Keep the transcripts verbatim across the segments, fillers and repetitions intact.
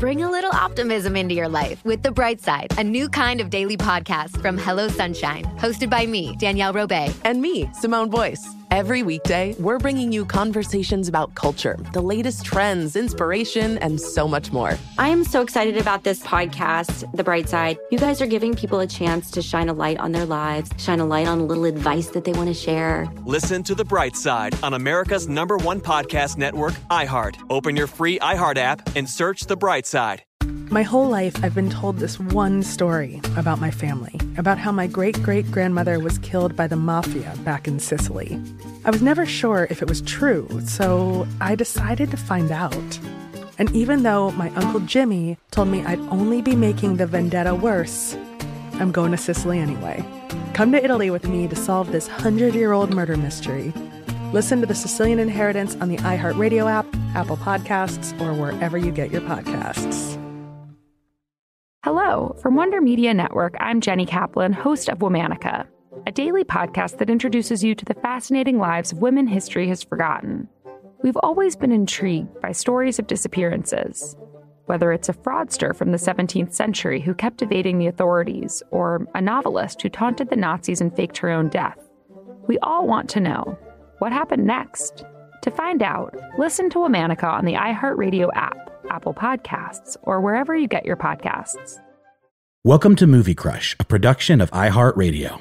Bring a little optimism into your life with The Bright Side, a new kind of daily podcast from Hello Sunshine, hosted by me, Danielle Robay. And me, Simone Boyce. Every weekday, we're bringing you conversations about culture, the latest trends, inspiration, and so much more. I am so excited about this podcast, The Bright Side. You guys are giving people a chance to shine a light on their lives, shine a light on a little advice that they want to share. Listen to The Bright Side on America's number one podcast network, iHeart. Open your free iHeart app and search The Bright Side. My whole life, I've been told this one story about my family, about how my great-great-grandmother was killed by the mafia back in Sicily. I was never sure if it was true, so I decided to find out. And even though my Uncle Jimmy told me I'd only be making the vendetta worse, I'm going to Sicily anyway. Come to Italy with me to solve this hundred-year-old murder mystery. Listen to The Sicilian Inheritance on the iHeartRadio app, Apple Podcasts, or wherever you get your podcasts. Hello, from Wonder Media Network, I'm Jenny Kaplan, host of Womanica, a daily podcast that introduces you to the fascinating lives of women history has forgotten. We've always been intrigued by stories of disappearances, whether it's a fraudster from the seventeenth century who kept evading the authorities, or a novelist who taunted the Nazis and faked her own death. We all want to know, what happened next? To find out, listen to Womanica on the iHeartRadio app, Apple Podcasts, or wherever you get your podcasts. Welcome to Movie Crush, a production of iHeartRadio.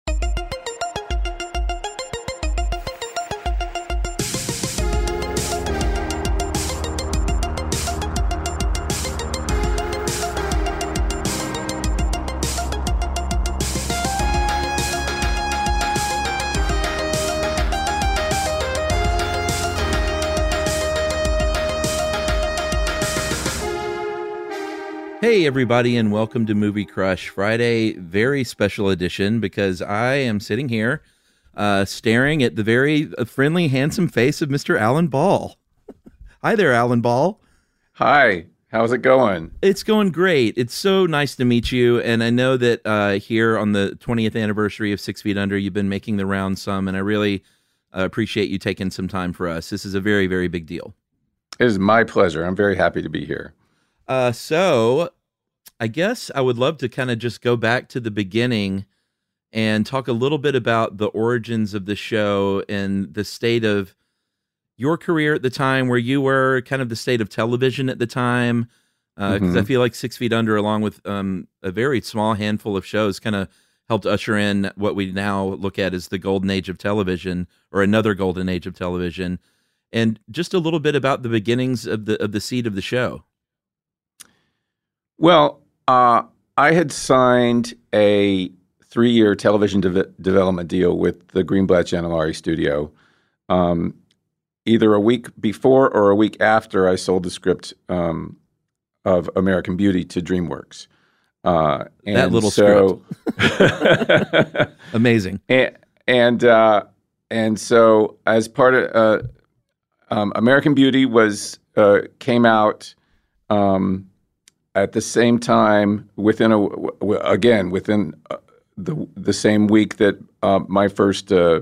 Hey everybody, and welcome to Movie Crush Friday, very special edition, because I am sitting here uh, staring at the very friendly, handsome face of Mister Alan Ball. Hi there, Alan Ball. Hi, how's it going? It's going great. It's so nice to meet you, and I know that uh, here on the twentieth anniversary of Six Feet Under, you've been making the rounds some, and I really uh, appreciate you taking some time for us. This is a very, very big deal. It is my pleasure. I'm very happy to be here. Uh, so I guess I would love to kind of just go back to the beginning and talk a little bit about the origins of the show and the state of your career at the time, where you were, kind of the state of television at the time. Because uh, mm-hmm. I feel like Six Feet Under, along with um, a very small handful of shows, kind of helped usher in what we now look at as the golden age of television, or another golden age of television. And just a little bit about the beginnings of the of the seed of the show. Well, uh, I had signed a three-year television de- development deal with the Greenblatt Janellari studio, um, either a week before or a week after I sold the script um, of American Beauty to DreamWorks. Uh, and that little so, script. Amazing. And and, uh, and so as part of uh, um, American Beauty was uh, came out um, at the same time, within a again within uh, the the same week that uh, my first uh,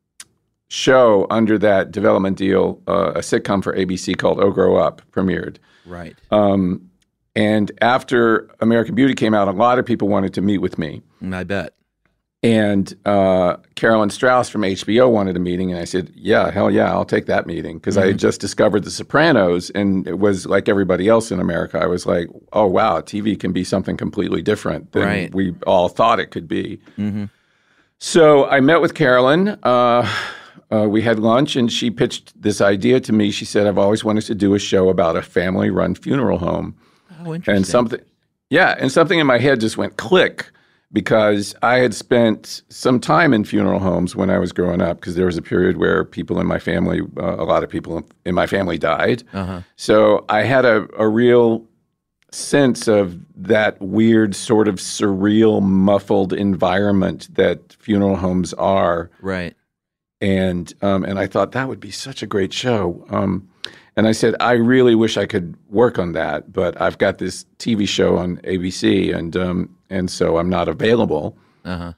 show under that development deal, uh, a sitcom for A B C called Oh Grow Up, premiered. Right. Um, and after American Beauty came out, a lot of people wanted to meet with me. I bet. And uh, Carolyn Strauss from H B O wanted a meeting, and I said, yeah, hell yeah, I'll take that meeting, because mm-hmm. I had just discovered The Sopranos, and it was like everybody else in America. I was like, oh, wow, T V can be something completely different than right. we all thought it could be. Mm-hmm. So I met with Carolyn. Uh, uh, we had lunch, and she pitched this idea to me. She said, I've always wanted to do a show about a family-run funeral home. Oh, interesting. And something, yeah, and something in my head just went click, because I had spent some time in funeral homes when I was growing up, because there was a period where people in my family, uh, a lot of people in my family died. Uh-huh. So I had a, a real sense of that weird sort of surreal, muffled environment that funeral homes are. Right. And um, and I thought that would be such a great show. Um, and I said, I really wish I could work on that, but I've got this T V show on A B C, and um, and so I'm not available. Uh-huh.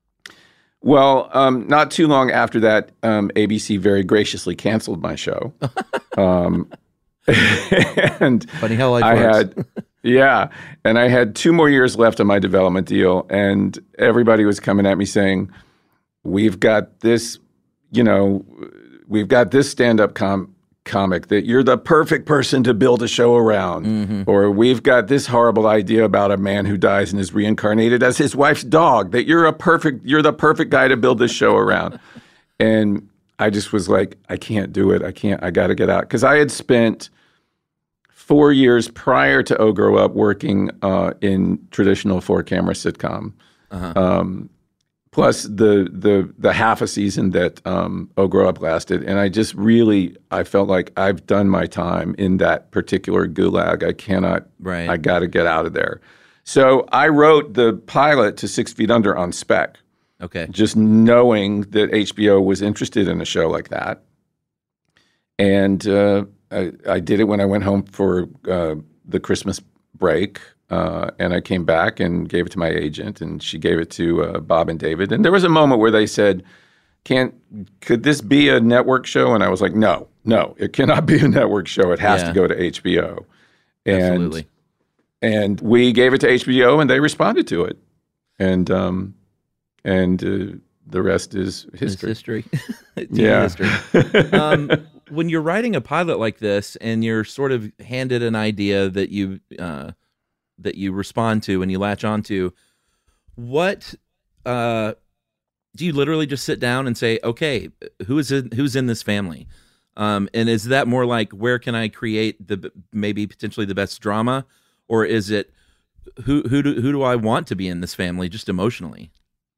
Well, um, not too long after that, um, A B C very graciously canceled my show. um, and Funny how life I works. had, Yeah. And I had two more years left on my development deal, and everybody was coming at me saying, we've got this, you know, we've got this stand-up com- comic that you're the perfect person to build a show around. Mm-hmm. Or we've got this horrible idea about a man who dies and is reincarnated as his wife's dog, that you're a perfect, you're the perfect guy to build this show around. And I just was like, I can't do it. I can't, I got to get out. Because I had spent four years prior to Oh Grow Up working uh, in traditional four-camera sitcom. Uh-huh. Um, plus the the the half a season that um, Oh Grow Up lasted. And I just really, I felt like I've done my time in that particular gulag. I cannot, right. I got to get out of there. So I wrote the pilot to Six Feet Under on spec. Okay. Just knowing that H B O was interested in a show like that. And uh, I, I did it when I went home for uh, the Christmas break. Uh, and I came back and gave it to my agent, and she gave it to uh, Bob and David. And there was a moment where they said, "Can't could this be a network show?" And I was like, "No, no, it cannot be a network show. It has yeah. to go to H B O." And, Absolutely. And we gave it to H B O, and they responded to it. And um, and uh, the rest is history. It's history. yeah. History. um, when you're writing a pilot like this, and you're sort of handed an idea that you uh, that you respond to and you latch onto, what uh, do you literally just sit down and say, okay, who is in, who's in this family? Um, and is that more like, where can I create the maybe potentially the best drama, or is it who who do who do I want to be in this family just emotionally?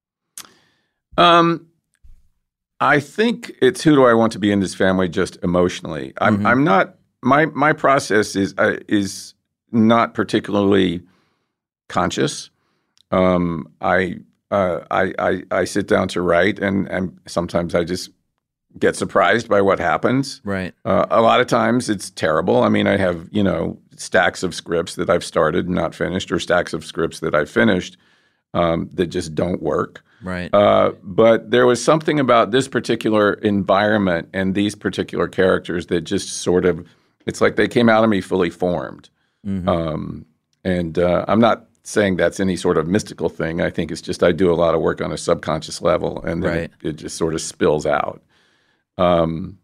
Um, I think it's who do I want to be in this family just emotionally. I'm mm-hmm. I'm not my my process is uh, is. not particularly conscious. Um, I, uh, I I I sit down to write, and, and sometimes I just get surprised by what happens. Right. Uh, a lot of times it's terrible. I mean, I have you know stacks of scripts that I've started and not finished, or stacks of scripts that I've finished um, that just don't work. Right. Uh, but there was something about this particular environment and these particular characters that just sort of, it's like they came out of me fully formed. Mm-hmm. Um, and uh, I'm not saying that's any sort of mystical thing. I think it's just I do a lot of work on a subconscious level, and then right. it, it just sort of spills out. Um,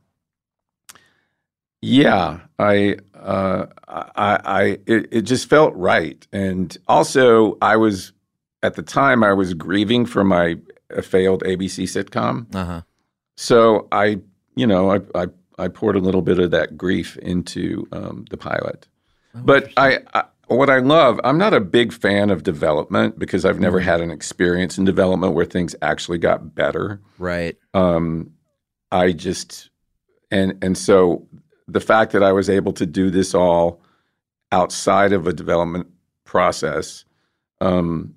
yeah, I, uh, I, I, it, it just felt right. And also, I was at the time I was grieving for my failed A B C sitcom. Uh-huh. So I, you know, I, I, I poured a little bit of that grief into um, the pilot. Oh, but I, I, what I love, I'm not a big fan of development because I've never mm-hmm. had an experience in development where things actually got better. Right. Um, I just, and and so the fact that I was able to do this all outside of a development process, um,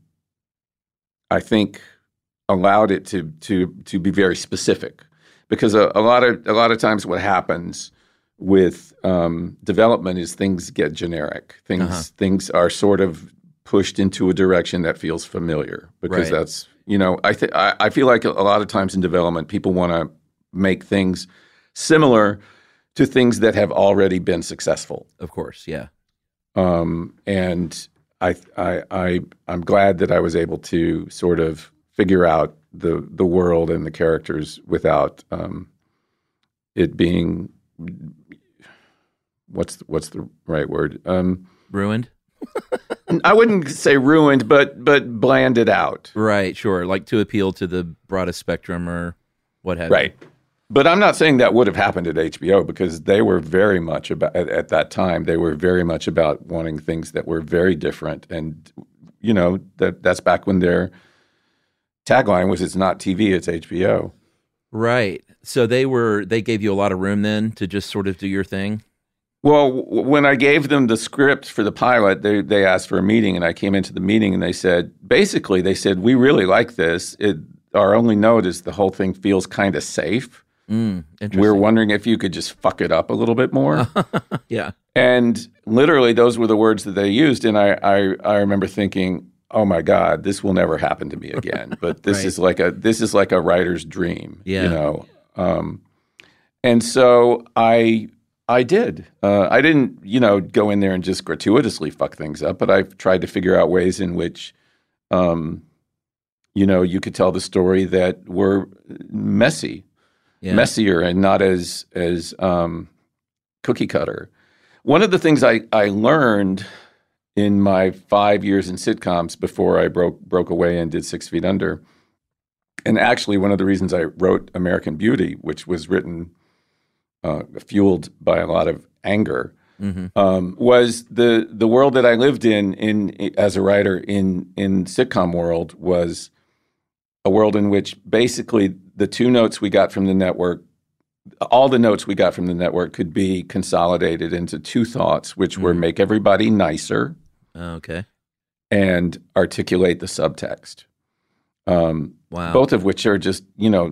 I think allowed it to to to be very specific, because a, a lot of a lot of times what happens with um, development is things get generic. Things uh-huh. things are sort of pushed into a direction that feels familiar, because right. that's, you know, I think I feel like a, a lot of times in development people want to make things similar to things that have already been successful. Of course, yeah. Um, and I I I I'm glad that I was able to sort of figure out the the world and the characters without um, it being what's the, what's the right word? Um, ruined? I wouldn't say ruined, but but blanded out. Right, sure. Like to appeal to the broadest spectrum or what have right. you. Right. But I'm not saying that would have happened at H B O, because they were very much about, at, at that time, they were very much about wanting things that were very different. And, you know, that that's back when their tagline was, it's not T V, it's H B O. Right. So they were, they gave you a lot of room then to just sort of do your thing? Well, w- when I gave them the script for the pilot, they they asked for a meeting, and I came into the meeting and they said, basically, they said, we really like this. It, our only note is the whole thing feels kind of safe. Mm, we're wondering if you could just fuck it up a little bit more. Yeah. And literally those were the words that they used. And I, I, I remember thinking, oh my God, this will never happen to me again. But this right. is like a this is like a writer's dream. Yeah. You know? Um, and so I I did. Uh, I didn't, you know, go in there and just gratuitously fuck things up, but I've tried to figure out ways in which, um, you know, you could tell the story that were messy, yeah. messier, and not as as um, cookie cutter. One of the things I, I learned in my five years in sitcoms before I broke broke away and did Six Feet Under, and actually one of the reasons I wrote American Beauty, which was written uh, fueled by a lot of anger, mm-hmm. um, was the the world that I lived in in as a writer in in sitcom world was a world in which basically the two notes we got from the network, all the notes we got from the network could be consolidated into two thoughts, which mm-hmm. were make everybody nicer, oh, okay, and articulate the subtext. Um, wow, both of which are just, you know,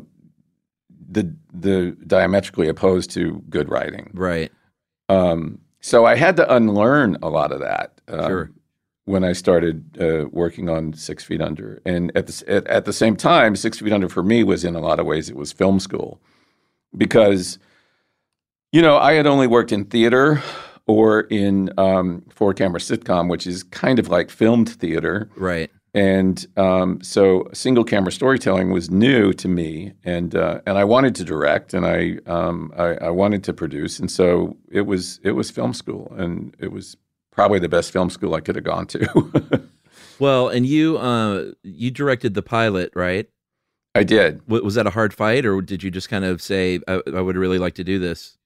the the diametrically opposed to good writing, right? Um, so I had to unlearn a lot of that. Um, sure. When I started uh, working on Six Feet Under. And at the, at, at the same time, Six Feet Under for me was in a lot of ways, it was film school. Because, you know, I had only worked in theater or in um, four-camera sitcom, which is kind of like filmed theater. Right. And um, so single-camera storytelling was new to me. And uh, and I wanted to direct, and I, um, I I wanted to produce. And so it was it was film school, and it was probably the best film school I could have gone to. Well, and you uh, you directed the pilot, right? I did. W- was that a hard fight, or did you just kind of say, I, I would really like to do this?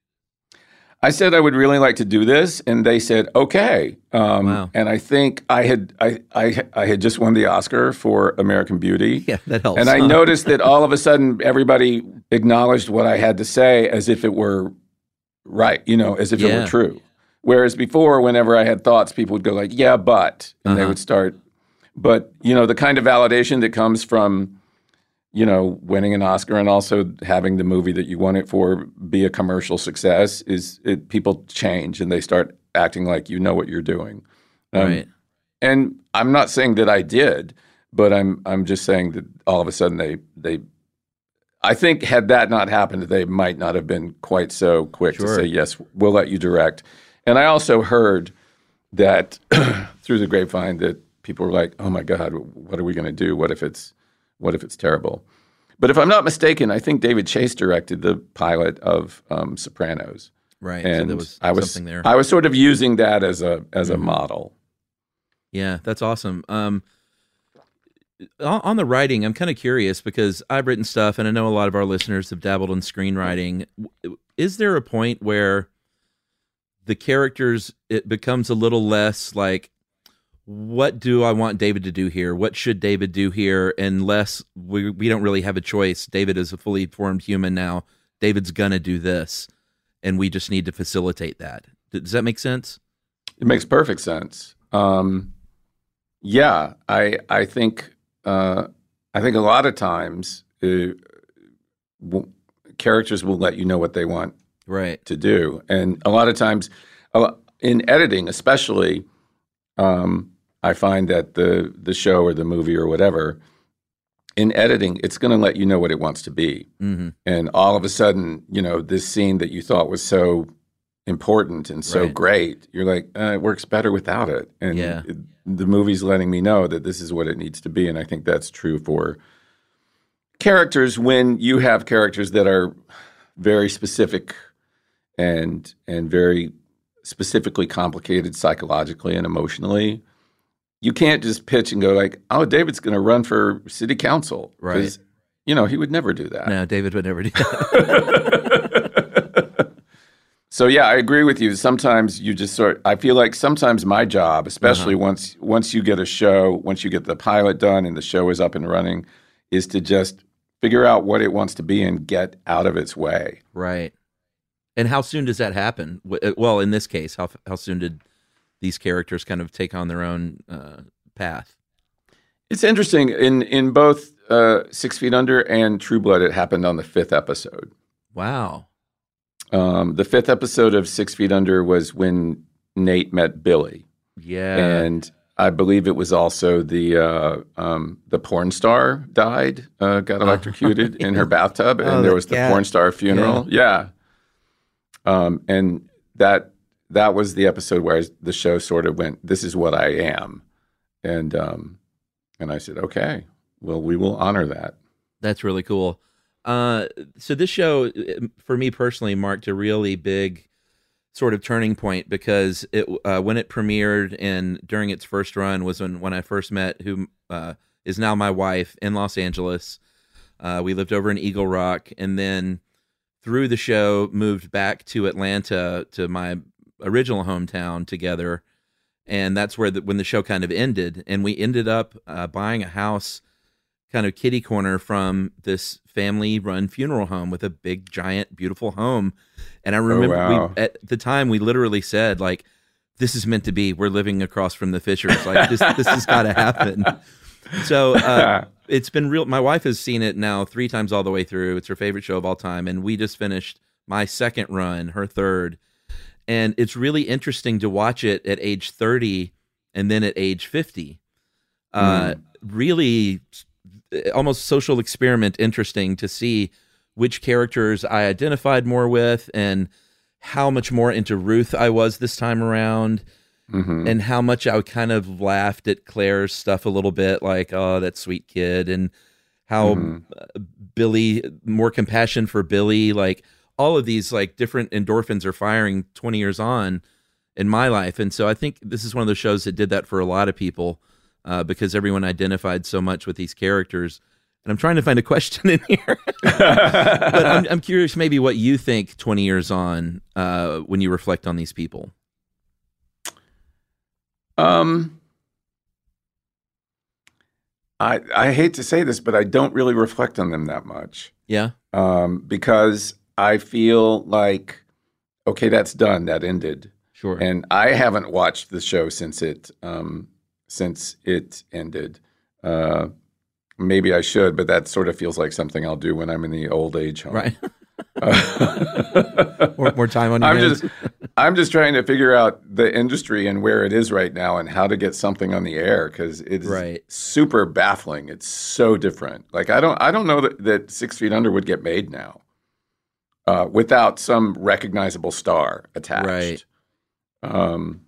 I said I would really like to do this, and they said, okay. Um, wow. And I think I had I, I I had just won the Oscar for American Beauty. Yeah, that helps. And I huh? noticed that all of a sudden everybody acknowledged what I had to say as if it were right, you know, as if yeah. it were true. Whereas before, whenever I had thoughts, people would go like, yeah, but, and uh-huh. they would start. But, you know, the kind of validation that comes from, you know, winning an Oscar and also having the movie that you won it for be a commercial success is it, people change and they start acting like you know what you're doing. Um, right. And I'm not saying that I did, but I'm I'm just saying that all of a sudden they they I think had that not happened, they might not have been quite so quick sure. to say, yes, we'll let you direct. And I also heard that through the grapevine that people were like, "Oh my God, what are we going to do? What if it's, what if it's terrible?" But if I'm not mistaken, I think David Chase directed the pilot of um, Sopranos, right? And so there was I was something there. I was sort of using that as a as mm-hmm. a model. Yeah, that's awesome. Um, on the writing, I'm kind of curious because I've written stuff, and I know a lot of our listeners have dabbled in screenwriting. Is there a point where the characters, it becomes a little less like, what do I want David to do here? What should David do here? And less, we, we don't really have a choice. David is a fully formed human now. David's going to do this. And we just need to facilitate that. Does that make sense? It makes perfect sense. Um, yeah, I I think uh, I think a lot of times uh, w- characters will let you know what they want right to do, and a lot of times uh, in editing, especially, um, I find that the the show or the movie or whatever, in editing, it's going to let you know what it wants to be, mm-hmm. and all of a sudden, you know, this scene that you thought was so important and so right. great, you're like, uh, it works better without it. And yeah. it, the movie's letting me know that this is what it needs to be. And I think that's true for characters when you have characters that are very specific and and very specifically complicated psychologically and emotionally. You can't just pitch and go like, oh, David's going to run for city council. Right. You know, he would never do that. No, David would never do that. So yeah, I agree with you. Sometimes you just sort. I feel like sometimes my job, especially uh-huh. once once you get a show, once you get the pilot done and the show is up and running, is to just figure out what it wants to be and get out of its way. Right. And how soon does that happen? Well, in this case, how how soon did these characters kind of take on their own uh, path? It's interesting. In in both uh, Six Feet Under and True Blood, it happened on the fifth episode. Wow. Um, the fifth episode of Six Feet Under was when Nate met Billy. Yeah. And I believe it was also the uh, um, the porn star died, uh, got electrocuted yeah. in her bathtub, and oh, there was the cat. porn star funeral. Yeah. yeah. Um, and that that was the episode where the show sort of went, this is what I am. And um, and I said, okay, well, we will honor that. That's really cool. Uh, so this show, for me personally, marked a really big sort of turning point because it uh, when it premiered and during its first run was when, when I first met who uh, is now my wife in Los Angeles. Uh, we lived over in Eagle Rock, and then through the show moved back to Atlanta to my original hometown together. And that's where the, when the show kind of ended, and we ended up uh, buying a house kind of kitty corner from this family-run funeral home with a big, giant, beautiful home. And I remember oh, wow. we, at the time we literally said, like, this is meant to be. We're living across from the Fishers. Like, this this has got to happen. So uh, it's been real. My wife has seen it now three times all the way through. It's her favorite show of all time. And we just finished my second run, her third. And it's really interesting to watch it at age thirty and then at age fifty. Uh, mm. Really almost social experiment interesting to see which characters I identified more with and how much more into Ruth I was this time around. Mm-hmm. And how much I kind of laughed at Claire's stuff a little bit, like, oh, that sweet kid, and how mm-hmm. Billy, more compassion for Billy, like all of these like different endorphins are firing twenty years on in my life. And so I think this is one of those shows that did that for a lot of people uh, because everyone identified so much with these characters. And I'm trying to find a question in here. But I'm, I'm curious maybe what you think twenty years on uh, when you reflect on these people. Um, I I hate to say this, but I don't really reflect on them that much. Yeah. Um, because I feel like, okay, that's done. That ended. Sure. And I haven't watched the show since it um, since it ended. Uh, maybe I should, but that sort of feels like something I'll do when I'm in the old age home. Right. uh, more, more time on your I'm hands. just I'm just trying to figure out the industry and where it is right now and how to get something on the air because it's right. super baffling. It's so different. Like I don't I don't know that, that Six Feet Under would get made now uh, without some recognizable star attached. Right. Um.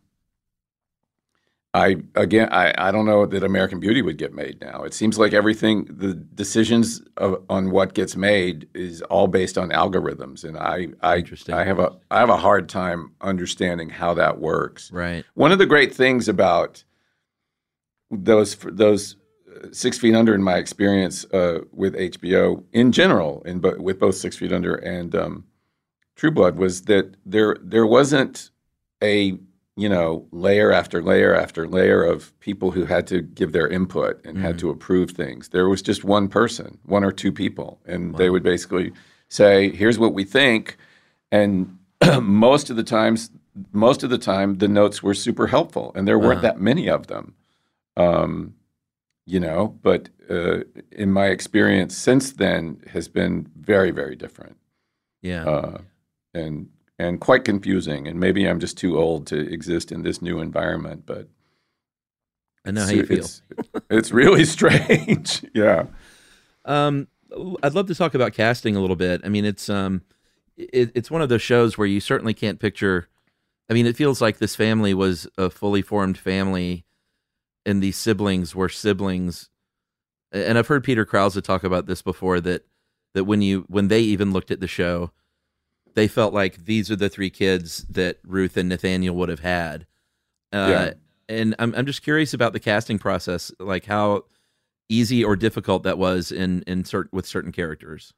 I again I, I don't know that American Beauty would get made now. It seems like everything the decisions of, on what gets made is all based on algorithms, and I I I have a I have a hard time understanding how that works. Right. One of the great things about those those Six Feet Under, in my experience uh, with H B O in general, in but with both Six Feet Under and um, True Blood, was that there there wasn't a you know, layer after layer after layer of people who had to give their input and mm-hmm. had to approve things. There was just one person, one or two people, and wow. they would basically say, "Here's what we think," and most of the times, most of the time, the notes were super helpful, and there weren't uh-huh. that many of them. Um, you know, but uh, in my experience since then has been very, very different. Yeah, uh, and. And quite confusing, and maybe I'm just too old to exist in this new environment. But I know how you feel. It's, it's really strange. Yeah. Um, I'd love to talk about casting a little bit. I mean, it's um, it, it's one of those shows where you certainly can't picture. I mean, it feels like this family was a fully formed family, and these siblings were siblings. And I've heard Peter Krause talk about this before. That that when you when they even looked at the show, they felt like these are the three kids that Ruth and Nathaniel would have had. Uh, yeah. And I'm I'm just curious about the casting process, like how easy or difficult that was in in cert- with certain characters.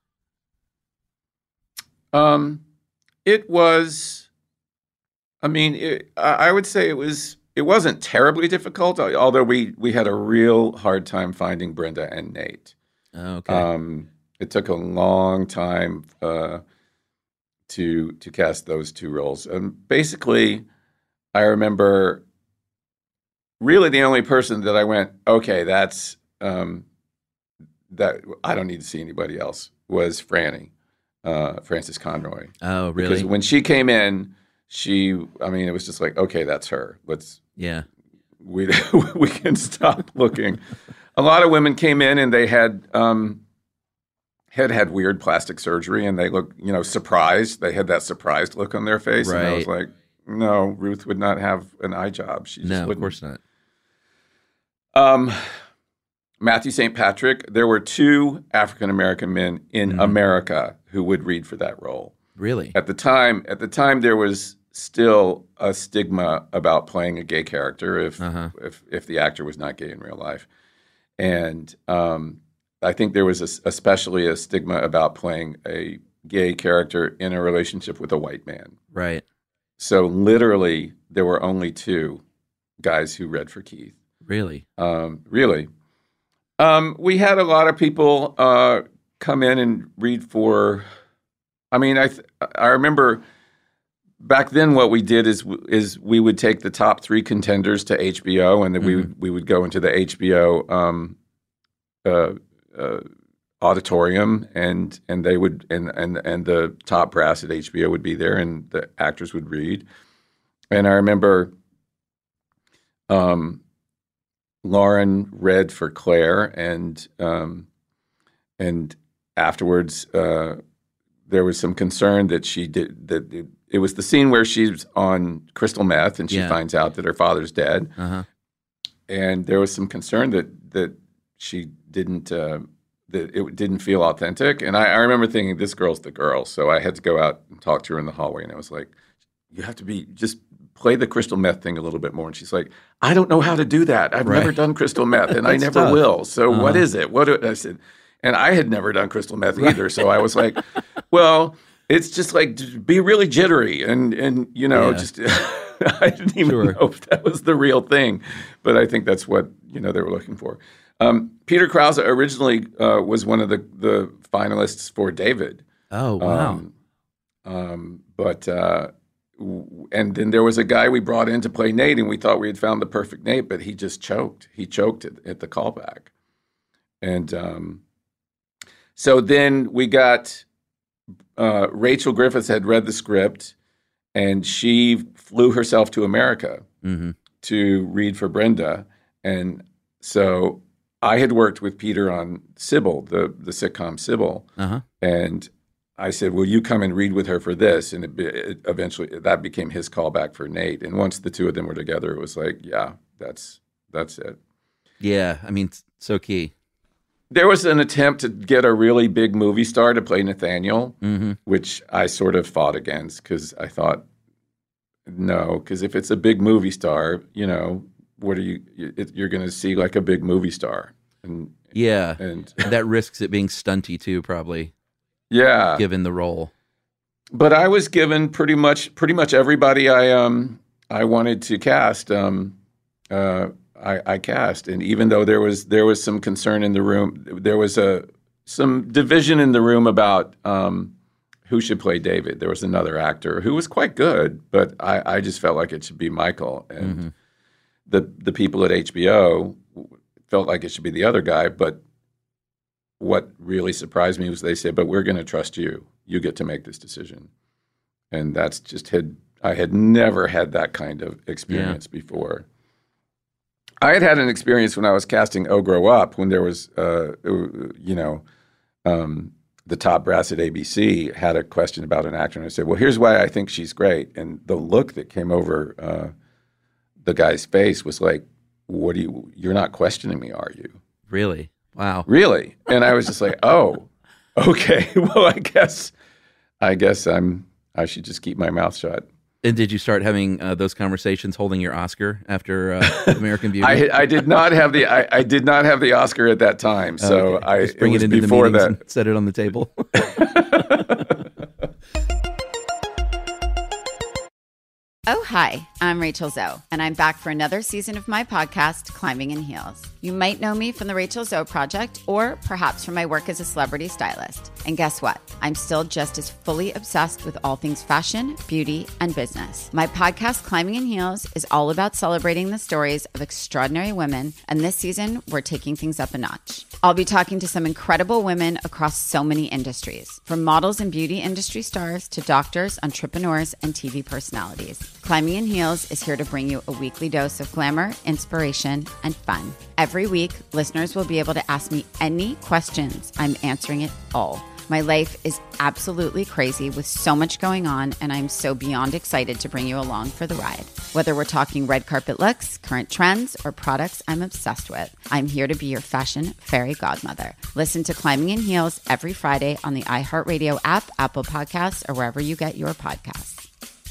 Um, it was. I mean, it, I would say it was. It wasn't terribly difficult, although we we had a real hard time finding Brenda and Nate. Oh, okay. Um, it took a long time. Uh, to to cast those two roles. And basically, I remember really the only person that I went, okay, that's, um, that I don't need to see anybody else, was Franny, uh, Frances Conroy. Oh, really? Because when she came in, she, I mean, it was just like, okay, that's her. Let's, yeah, we, we can stop looking. A lot of women came in and they had, um, had had weird plastic surgery, and they looked, you know, surprised. They had that surprised look on their face, right. and I was like, no, Ruth would not have an eye job. She just no, wouldn't. Of course not. Um, Matthew Saint Patrick, there were two African-American men in mm-hmm. America who would read for that role. Really? At the time, at the time, there was still a stigma about playing a gay character if uh-huh. if if the actor was not gay in real life, and um, I think there was a, especially a stigma about playing a gay character in a relationship with a white man. Right. So literally, there were only two guys who read for Keith. Really? Um, really. Um, we had a lot of people uh, come in and read for. I mean, I th- I remember. Back then, what we did is is we would take the top three contenders to H B O, and then mm-hmm. we would, we would go into the H B O um, uh, uh, auditorium, and and they would and, and and the top brass at H B O would be there, and the actors would read. And I remember, um, Lauren read for Claire, and um, and afterwards, uh, there was some concern that she did that. It, It was the scene where she's on crystal meth and she yeah. finds out that her father's dead. Uh-huh. And there was some concern that that she didn't uh, that it didn't feel authentic. And I, I remember thinking, this girl's the girl. So I had to go out and talk to her in the hallway. And I was like, you have to be just play the crystal meth thing a little bit more. And she's like, I don't know how to do that. I've right. never done crystal meth, and I never tough. will. So uh-huh. what is it? What do, I said, and I had never done crystal meth either. So I was like, well. It's just like be really jittery and, and you know, yeah. just I didn't even sure. know if that was the real thing, but I think that's what, you know, they were looking for. Um, Peter Krause originally uh, was one of the, the finalists for David. Oh, wow. Um, um, but, uh, w- and then there was a guy we brought in to play Nate, and we thought we had found the perfect Nate, but he just choked. He choked at, at the callback. And um, so then we got... Uh, Rachel Griffiths had read the script, and she flew herself to America mm-hmm. to read for Brenda. And so I had worked with Peter on Sybil, the, the sitcom Sybil. Uh-huh. And I said, will you come and read with her for this? And it, it eventually that became his callback for Nate. And once the two of them were together, it was like, yeah, that's that's it. Yeah, I mean, so key. There was an attempt to get a really big movie star to play Nathaniel, mm-hmm. which I sort of fought against because I thought, no, because if it's a big movie star, you know, what are you? You're going to see like a big movie star, and yeah, and that risks it being stunty too, probably. Yeah, given the role. But I was given pretty much pretty much everybody I um I wanted to cast. Um, uh, I, I cast, and even though there was there was some concern in the room, there was a some division in the room about um, who should play David. There was another actor who was quite good, but I, I just felt like it should be Michael, and mm-hmm. the the people at H B O felt like it should be the other guy. But what really surprised me was they said, "But we're going to trust you. You get to make this decision," and that's just had I had never had that kind of experience yeah. before. I had had an experience when I was casting Oh Grow Up, when there was, uh, you know, um, the top brass at A B C had a question about an actor, and I said, well, here's why I think she's great. And the look that came over uh, the guy's face was like, what do you, you're not questioning me, are you? Really? Wow. Really? And I was just like, oh, okay. Well, I guess, I guess I'm, I should just keep my mouth shut. And did you start having uh, those conversations holding your Oscar after uh, American Beauty? I, I did not have the I, I did not have the Oscar at that time, so okay. I just bring it, it was into before the meetings that. And set it on the table. Oh, hi, I'm Rachel Zoe, and I'm back for another season of my podcast, Climbing in Heels. You might know me from the Rachel Zoe Project, or perhaps from my work as a celebrity stylist. And guess what? I'm still just as fully obsessed with all things fashion, beauty, and business. My podcast, Climbing in Heels, is all about celebrating the stories of extraordinary women, and this season, we're taking things up a notch. I'll be talking to some incredible women across so many industries, from models and beauty industry stars to doctors, entrepreneurs, and T V personalities. Climbing in Heels is here to bring you a weekly dose of glamour, inspiration, and fun. Every week, listeners will be able to ask me any questions. I'm answering it all. My life is absolutely crazy with so much going on, and I'm so beyond excited to bring you along for the ride. Whether we're talking red carpet looks, current trends, or products I'm obsessed with, I'm here to be your fashion fairy godmother. Listen to Climbing in Heels every Friday on the iHeartRadio app, Apple Podcasts, or wherever you get your podcasts.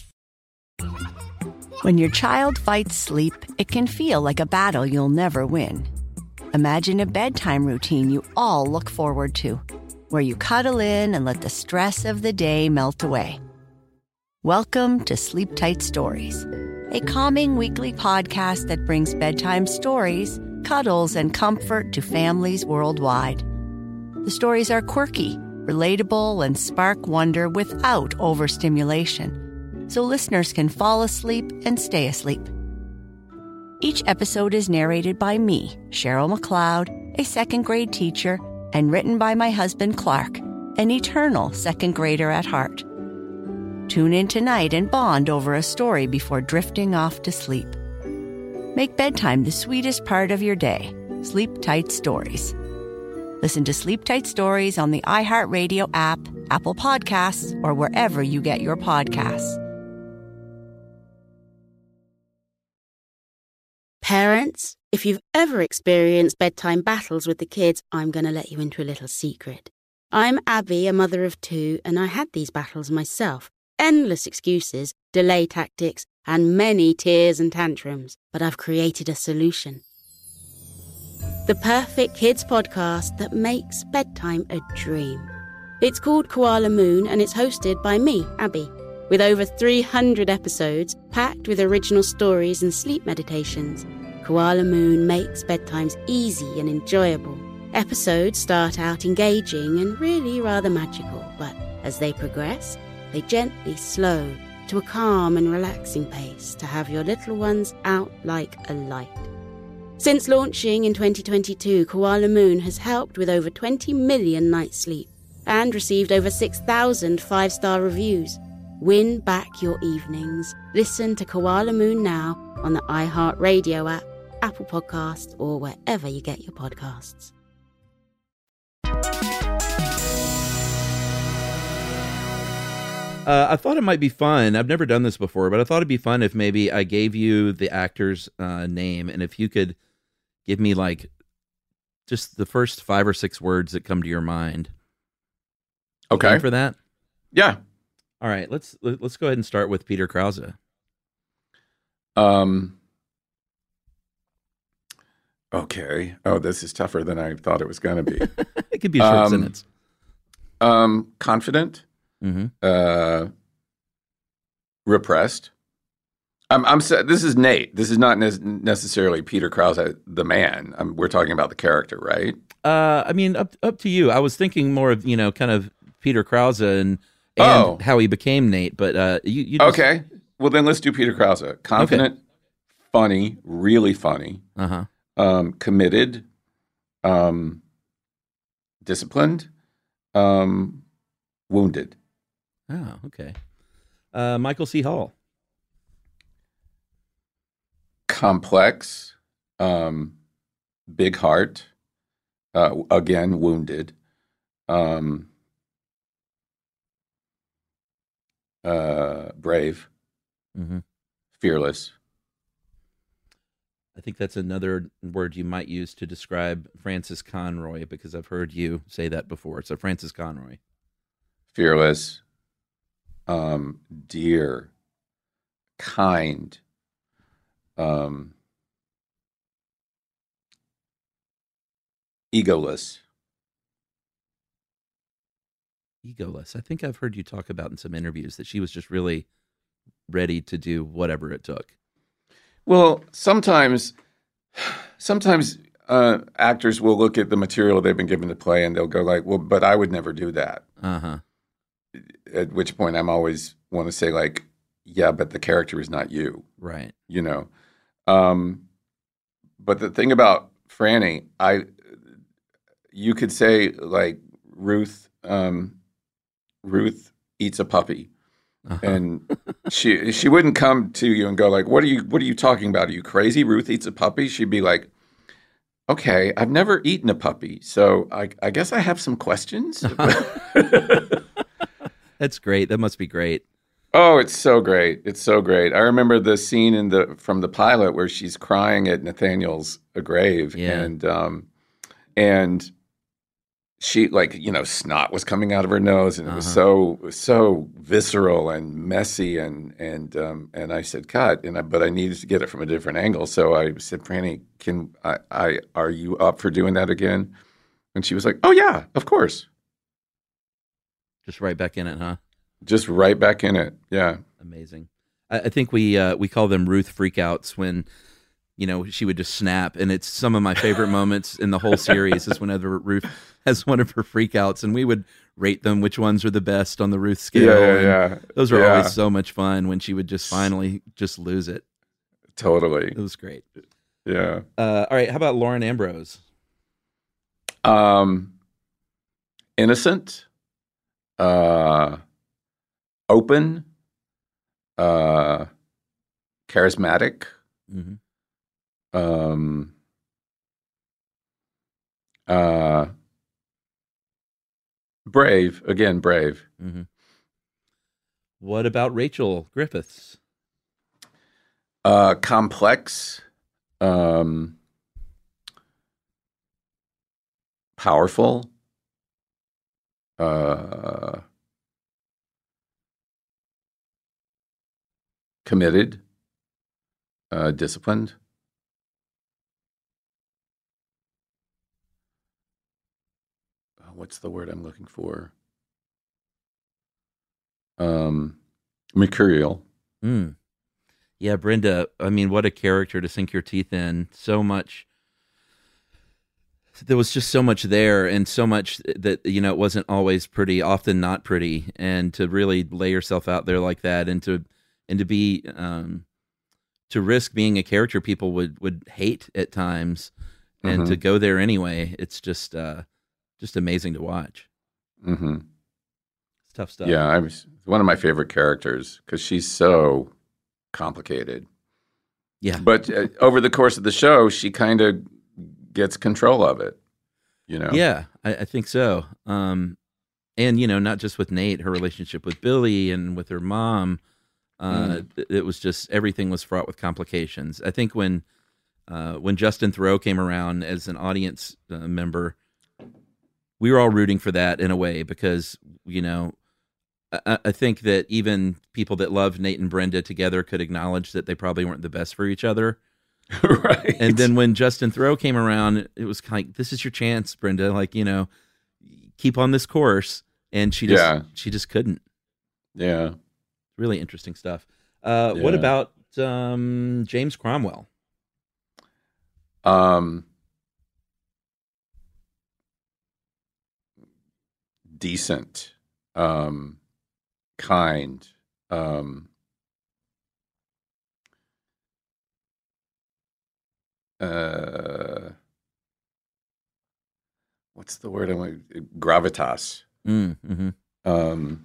When your child fights sleep, it can feel like a battle you'll never win. Imagine a bedtime routine you all look forward to, where you cuddle in and let the stress of the day melt away. Welcome to Sleep Tight Stories, a calming weekly podcast that brings bedtime stories, cuddles, and comfort to families worldwide. The stories are quirky, relatable, and spark wonder without overstimulation, so listeners can fall asleep and stay asleep. Each episode is narrated by me, Cheryl McLeod, a second grade teacher, and written by my husband, Clark, an eternal second grader at heart. Tune in tonight and bond over a story before drifting off to sleep. Make bedtime the sweetest part of your day. Sleep Tight Stories. Listen to Sleep Tight Stories on the iHeartRadio app, Apple Podcasts, or wherever you get your podcasts. Parents, if you've ever experienced bedtime battles with the kids, I'm going to let you into a little secret. I'm Abby, a mother of two, and I had these battles myself. Endless excuses, delay tactics, and many tears and tantrums. But I've created a solution. The perfect kids podcast that makes bedtime a dream. It's called Koala Moon, and it's hosted by me, Abby. With over three hundred episodes, packed with original stories and sleep meditations, Koala Moon makes bedtimes easy and enjoyable. Episodes start out engaging and really rather magical, but as they progress, they gently slow to a calm and relaxing pace to have your little ones out like a light. Since launching in twenty twenty-two, Koala Moon has helped with over twenty million nights sleep and received over six thousand five-star reviews. Win back your evenings. Listen to Koala Moon now on the iHeartRadio app, Apple Podcasts, or wherever you get your podcasts. Uh, I thought it might be fun. I've never done this before, but I thought it'd be fun if maybe I gave you the actor's uh, name, and if you could give me like just the first five or six words that come to your mind. Okay. Time for that? Yeah. All right. Let's let's go ahead and start with Peter Krause. Um. Okay. Oh, this is tougher than I thought it was going to be. It could be a short um, sentence. Um, confident. Mm-hmm. Uh, repressed. I'm. I'm. This is Nate. This is not ne- necessarily Peter Krause, the man. I'm, we're talking about the character, right? Uh, I mean, up up to you. I was thinking more of you know, kind of Peter Krause and and oh. how he became Nate. But uh, you, you just... okay. Well, then let's do Peter Krause. Confident, okay. Funny, really funny. Uh huh. Um, committed, um, disciplined, um, wounded. Oh, okay. Uh, Michael C. Hall. Complex, um, big heart, uh, again, wounded, um, uh, brave, mm-hmm. fearless. I think that's another word you might use to describe Francis Conroy, because I've heard you say that before. So Francis Conroy. Fearless, um, dear, kind, um, egoless. Egoless. I think I've heard you talk about in some interviews that she was just really ready to do whatever it took. Well, sometimes, sometimes uh, actors will look at the material they've been given to play and they'll go like, well, but I would never do that. Uh-huh. At which point I'm always want to say like, yeah, but the character is not you. Right. You know? Um, but the thing about Franny, I, you could say like Ruth, um, Ruth eats a puppy. Uh-huh. And she she wouldn't come to you and go like, what are you what are you talking about? Are you crazy? Ruth eats a puppy? She'd be like, okay, I've never eaten a puppy, so I, I guess I have some questions. That's great. That must be great. Oh, it's so great. It's so great. I remember the scene in the from the pilot where she's crying at Nathaniel's grave. Yeah. And um, and she, like, you know, snot was coming out of her nose, and it was Uh-huh. so it was so visceral and messy, and and um, and I said cut, and I, but I needed to get it from a different angle, so I said, Franny, can I, I are you up for doing that again? And she was like, oh yeah, of course. Just right back in it, huh? Just right back in it. Yeah. Amazing. I, I think we uh, we call them Ruth freakouts when, you know, she would just snap. And it's some of my favorite moments in the whole series is whenever Ruth has one of her freakouts, and we would rate them, which ones are the best on the Ruth scale. Yeah, yeah, and yeah. Those are Yeah. always so much fun when she would just finally just lose it. Totally. It was great. Yeah. Uh, all right. How about Lauren Ambrose? Um, innocent, uh, open, uh, charismatic, Mhm. um, uh, brave. Again, brave. Mhm. What about Rachel Griffiths? Uh, complex, um, powerful, uh, committed, uh, disciplined. Uh, What's the word I'm looking for? Um, mercurial. Mm. Yeah, Brenda, I mean, what a character to sink your teeth in. So much. There was just so much there, and so much that, you know, it wasn't always pretty, often not pretty. And to really lay yourself out there like that, and to and to be um, to risk being a character people would, would hate at times, and Mhm. to go there anyway, it's just uh, just amazing to watch. Mm-hmm. It's tough stuff. Yeah, I was one of my favorite characters because she's so complicated. Yeah. But uh, over the course of the show, she kind of gets control of it, you know? Yeah, I, I think so. Um, and, you know, not just with Nate, her relationship with Billy and with her mom, uh, Mm. it, it was just, everything was fraught with complications. I think when uh, when Justin Theroux came around as an audience uh, member, we were all rooting for that in a way because, you know, I, I think that even people that loved Nate and Brenda together could acknowledge that they probably weren't the best for each other. Right. And then when Justin Theroux came around, it was kind of like, this is your chance, Brenda. Like, you know, keep on this course. And she just, Yeah. she just couldn't. Yeah. Really interesting stuff. Uh, What Yeah. about um, James Cromwell? Um, decent, um, kind, um, uh, what's the word I want? Gravitas. Mm, hmm Um,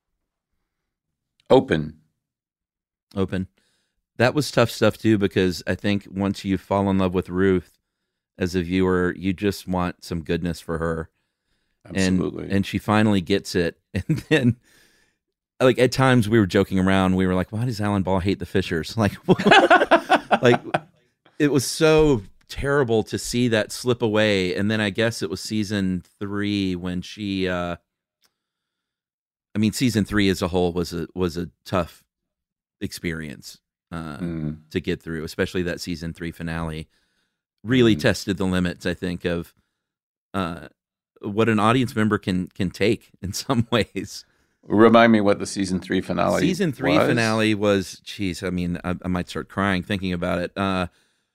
open. Open. That was tough stuff too, because I think once you fall in love with Ruth as a viewer, you just want some goodness for her. Absolutely. And, and she finally gets it. And then, like, at times we were joking around. We were like, why does Alan Ball hate the Fishers? Like, like it was so terrible to see that slip away. And then I guess it was season three when she, uh, I mean, season three as a whole was a, was a tough experience uh, Mm. to get through, especially that season three finale. Really Mm. tested the limits, I think, of uh, what an audience member can can take in some ways. Remind me what the season three finale Season three was? finale was, geez, I mean, I, I might start crying thinking about it. Uh,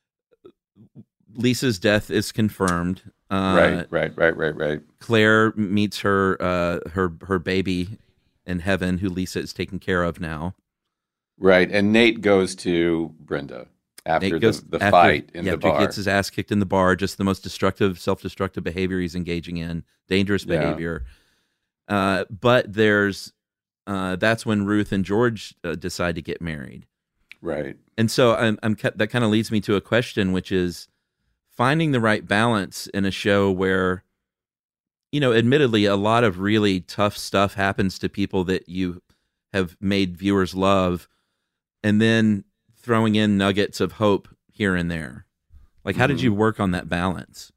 Lisa's death is confirmed. Uh, Right, right, right, right, right. Claire meets her uh, her her baby in heaven, who Lisa is taking care of now. Right, and Nate goes to Brenda after Nate goes- the, the after- fight in yeah, the after he bar. gets his ass kicked in the bar, just the most destructive, self-destructive behavior he's engaging in, dangerous Yeah. behavior. Uh, but there's uh, that's when Ruth and George uh, decide to get married. Right. And so I'm, I'm that kind of leads me to a question, which is, finding the right balance in a show where, you know, admittedly, a lot of really tough stuff happens to people that you have made viewers love, and then throwing in nuggets of hope here and there. Like, how mm-hmm. did you work on that balance?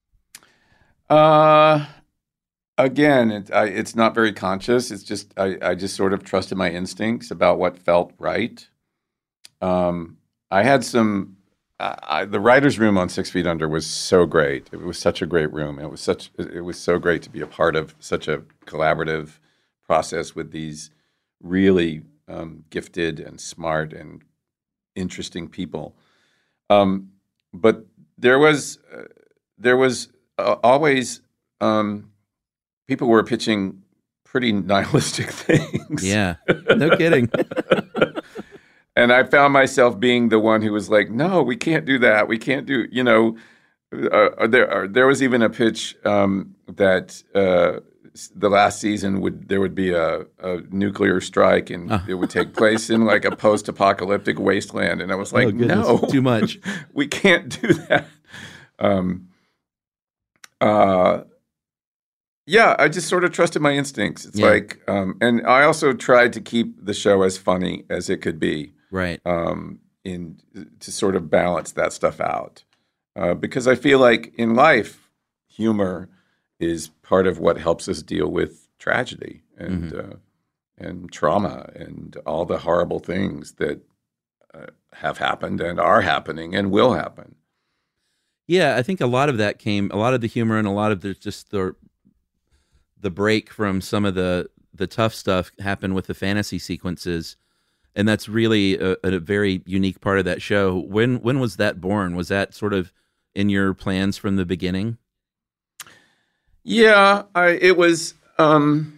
Uh, again, it, I, it's not very conscious. It's just, I, I just sort of trusted my instincts about what felt right. Um, I had some, I, I, the writer's room on Six Feet Under was so great. It was such a great room. It was such, it was so great to be a part of such a collaborative process with these really um, gifted and smart and interesting people. Um, but there was, uh, there was uh, always um, people were pitching pretty nihilistic things. Yeah, no kidding. And I found myself being the one who was like, "No, we can't do that. We can't do." You know, uh, there are, there was even a pitch um, that uh, the last season would there would be a, a nuclear strike and uh. it would take place in like a post-apocalyptic wasteland, and I was like, oh, goodness, "No, too much. We can't do that." Um, uh, yeah, I just sort of trusted my instincts. It's yeah. like, um, and I also tried to keep the show as funny as it could be. Right. Um, in to sort of balance that stuff out, uh, because I feel like in life, humor is part of what helps us deal with tragedy and mm-hmm. uh, and trauma and all the horrible things that uh, have happened and are happening and will happen. Yeah, I think a lot of that came, a lot of the humor and a lot of the just the the break from some of the the tough stuff happened with the fantasy sequences. And that's really a, a very unique part of that show. When when was that born? Was that sort of in your plans from the beginning? Yeah, I, it was. Um,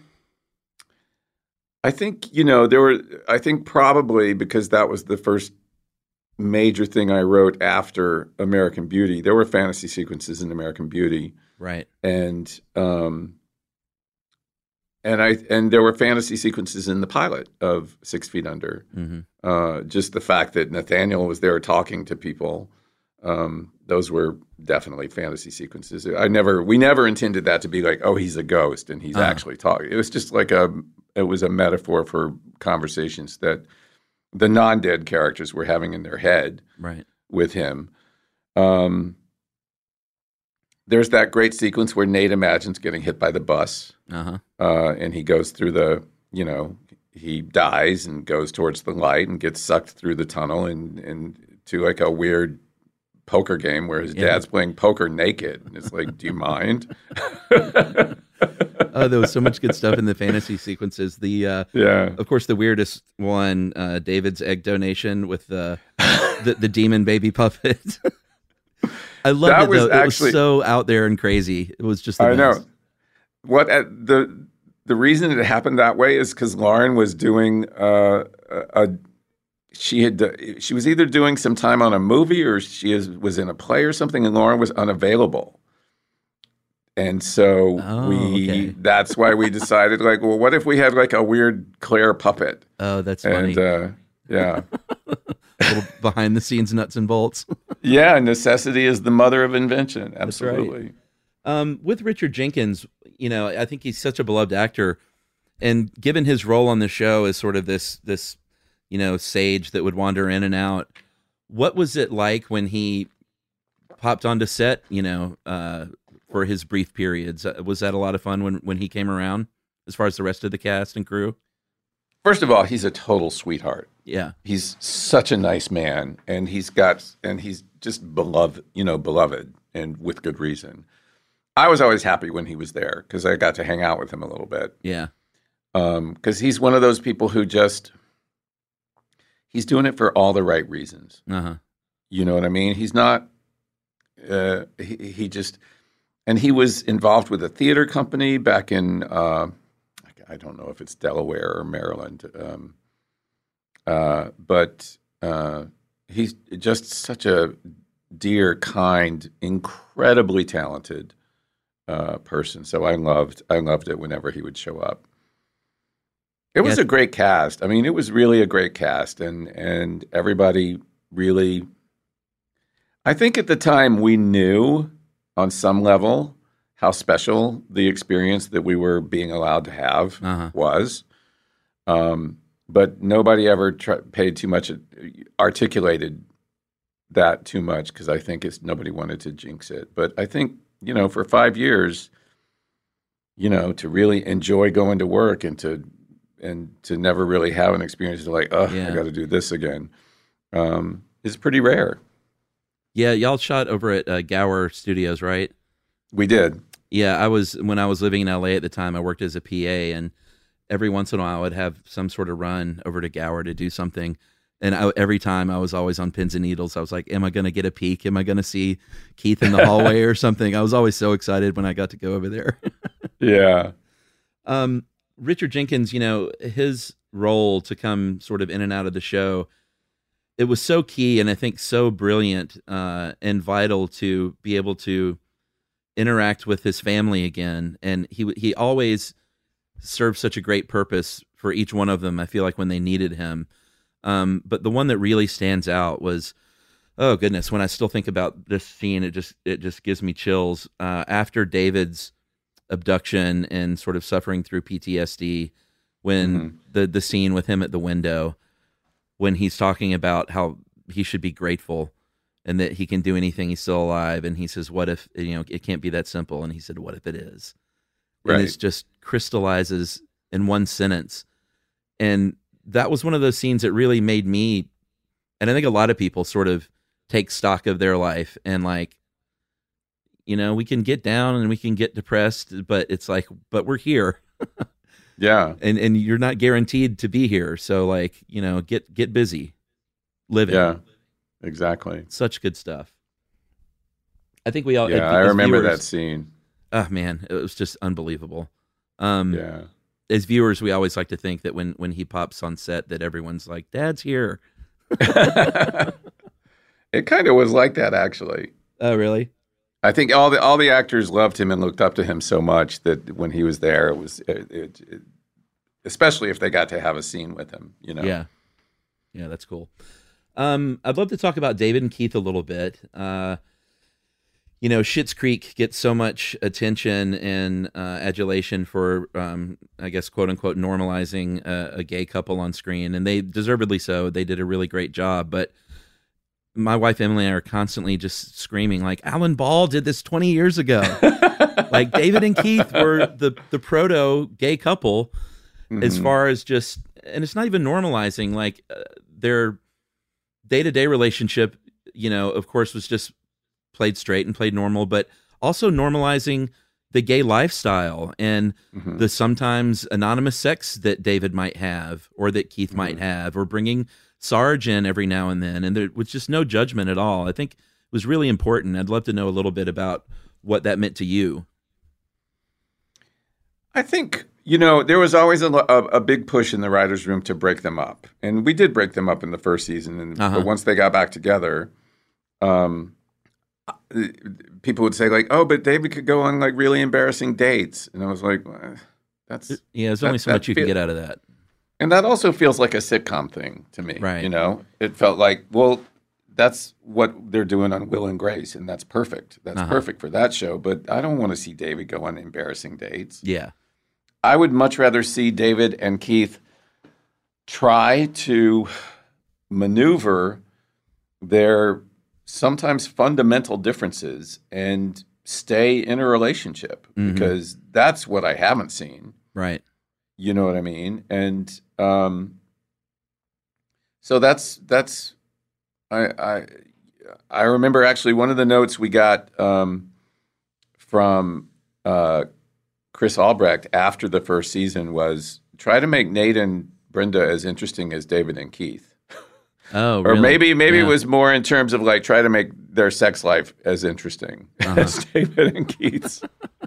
I think, you know, there were. I think probably because that was the first major thing I wrote after American Beauty. There were fantasy sequences in American Beauty, right? And um, And I and there were fantasy sequences in the pilot of Six Feet Under. Mm-hmm. Uh, just the fact that Nathaniel was there talking to people, um, those were definitely fantasy sequences. I never, we never intended that to be like, oh, he's a ghost and he's uh-huh. actually talking. It was just like a, it was a metaphor for conversations that the non-dead characters were having in their head, right, with him. Um, There's that great sequence where Nate imagines getting hit by the bus, uh-huh. uh, and he goes through the, you know, he dies and goes towards the light and gets sucked through the tunnel and, and to like a weird poker game where his yeah. dad's playing poker naked. And it's like, do you mind? Oh, there was so much good stuff in the fantasy sequences. The uh, yeah, of course, the weirdest one, uh, David's egg donation with the the, the demon baby puppet. I loved that it, was though. Actually, it was so out there and crazy. It was just the I best. know. What at the the reason it happened that way is because Lauren was doing uh, a, a she had she was either doing some time on a movie or she is, was in a play or something, and Lauren was unavailable. And so oh, we okay. that's why we decided, like, well, what if we had like a weird Claire puppet? Oh, that's and, funny. Uh, yeah. Little behind the scenes nuts and bolts. Yeah, necessity is the mother of invention. Absolutely. Right. Um, with Richard Jenkins, you know, I think he's such a beloved actor, and given his role on the show as sort of this this, you know, sage that would wander in and out, what was it like when he popped onto set, you know, uh, for his brief periods? Was that a lot of fun when when he came around, as far as the rest of the cast and crew? First of all, he's a total sweetheart. Yeah. He's such a nice man, and he's got and he's just beloved, you know, beloved, and with good reason. I was always happy when he was there because I got to hang out with him a little bit. Yeah. Um, because he's one of those people who just he's doing it for all the right reasons. Uh-huh. You know what I mean? He's not uh, he, he just and he was involved with a theater company back in uh, I don't know if it's Delaware or Maryland. Um, uh, but uh, he's just such a dear, kind, incredibly talented uh, person. So I loved, I loved it whenever he would show up. It was yes. a great cast. I mean, it was really a great cast, and and everybody really. I think at the time we knew on some level how special the experience that we were being allowed to have uh-huh. was. Um, but nobody ever tr- paid too much, articulated that too much, because I think it's nobody wanted to jinx it. But I think, you know, for five years, you know, to really enjoy going to work and to and to never really have an experience to like, oh, yeah. I got to do this again, um, is pretty rare. Yeah, y'all shot over at uh, Gower Studios, right? We did. Yeah, I was when I was living in L A at the time. I worked as a P A, and every once in a while, I'd have some sort of run over to Gower to do something. And I, every time, I was always on pins and needles. I was like, "Am I going to get a peek? Am I going to see Keith in the hallway or something?" I was always so excited when I got to go over there. Yeah. Um, Richard Jenkins, you know, his role to come sort of in and out of the show, it was so key and I think so brilliant uh, and vital to be able to interact with his family again. And he he always served such a great purpose for each one of them, I feel like, when they needed him. Um, but the one that really stands out was, oh goodness, when I still think about this scene, it just it just gives me chills. Uh, after David's abduction and sort of suffering through P T S D, when mm-hmm. the the scene with him at the window, when he's talking about how he should be grateful and that he can do anything, he's still alive, and he says, "What if, you know, it can't be that simple?" And he said, "What if it is?" Right. And it just crystallizes in one sentence. And that was one of those scenes that really made me, and I think a lot of people, sort of take stock of their life and like, you know, we can get down and we can get depressed, but it's like, but we're here. Yeah. And and you're not guaranteed to be here. So like, you know, get get busy living. Yeah. Exactly. Such good stuff. I think we all Yeah, I remember viewers, that scene. Oh man, it was just unbelievable. Um Yeah. As viewers, we always like to think that when when he pops on set that everyone's like, "Dad's here." It kind of was like that, actually. Oh, really? I think all the all the actors loved him and looked up to him so much that when he was there, it was, it, it, it, especially if they got to have a scene with him, you know. Yeah, yeah, that's cool. Um, I'd love to talk about David and Keith a little bit. Uh, you know, Schitt's Creek gets so much attention and uh, adulation for, um, I guess, quote unquote, normalizing a, a gay couple on screen, and they deservedly so. They did a really great job, but my wife Emily and I are constantly just screaming like, Alan Ball did this twenty years ago. Like David and Keith were the the proto gay couple, mm-hmm. as far as just, and it's not even normalizing like uh, their day to day relationship. You know, of course, was just played straight and played normal, but also normalizing the gay lifestyle and mm-hmm. the sometimes anonymous sex that David might have or that Keith mm-hmm. might have, or bringing Sarge in every now and then, and there was just no judgment at all. I think it was really important. I'd love to know a little bit about what that meant to you. I think, you know, there was always a, a, a big push in the writers' room to break them up, and we did break them up in the first season. And uh-huh. but once they got back together, um, people would say like, "Oh, but David could go on like really embarrassing dates," and I was like, well, "That's yeah, there's only so much you feel- can get out of that." And that also feels like a sitcom thing to me. Right. You know, it felt like, well, that's what they're doing on Will and Grace, and that's perfect. That's uh-huh. perfect for that show. But I don't want to see David go on embarrassing dates. Yeah. I would much rather see David and Keith try to maneuver their sometimes fundamental differences and stay in a relationship, mm-hmm. because that's what I haven't seen. Right. You know what I mean? And um, so that's that's I, I I remember actually one of the notes we got um, from uh, Chris Albrecht after the first season was try to make Nate and Brenda as interesting as David and Keith. Oh, or really? maybe maybe yeah. it was more in terms of like try to make their sex life as interesting uh-huh. as David and Keith's.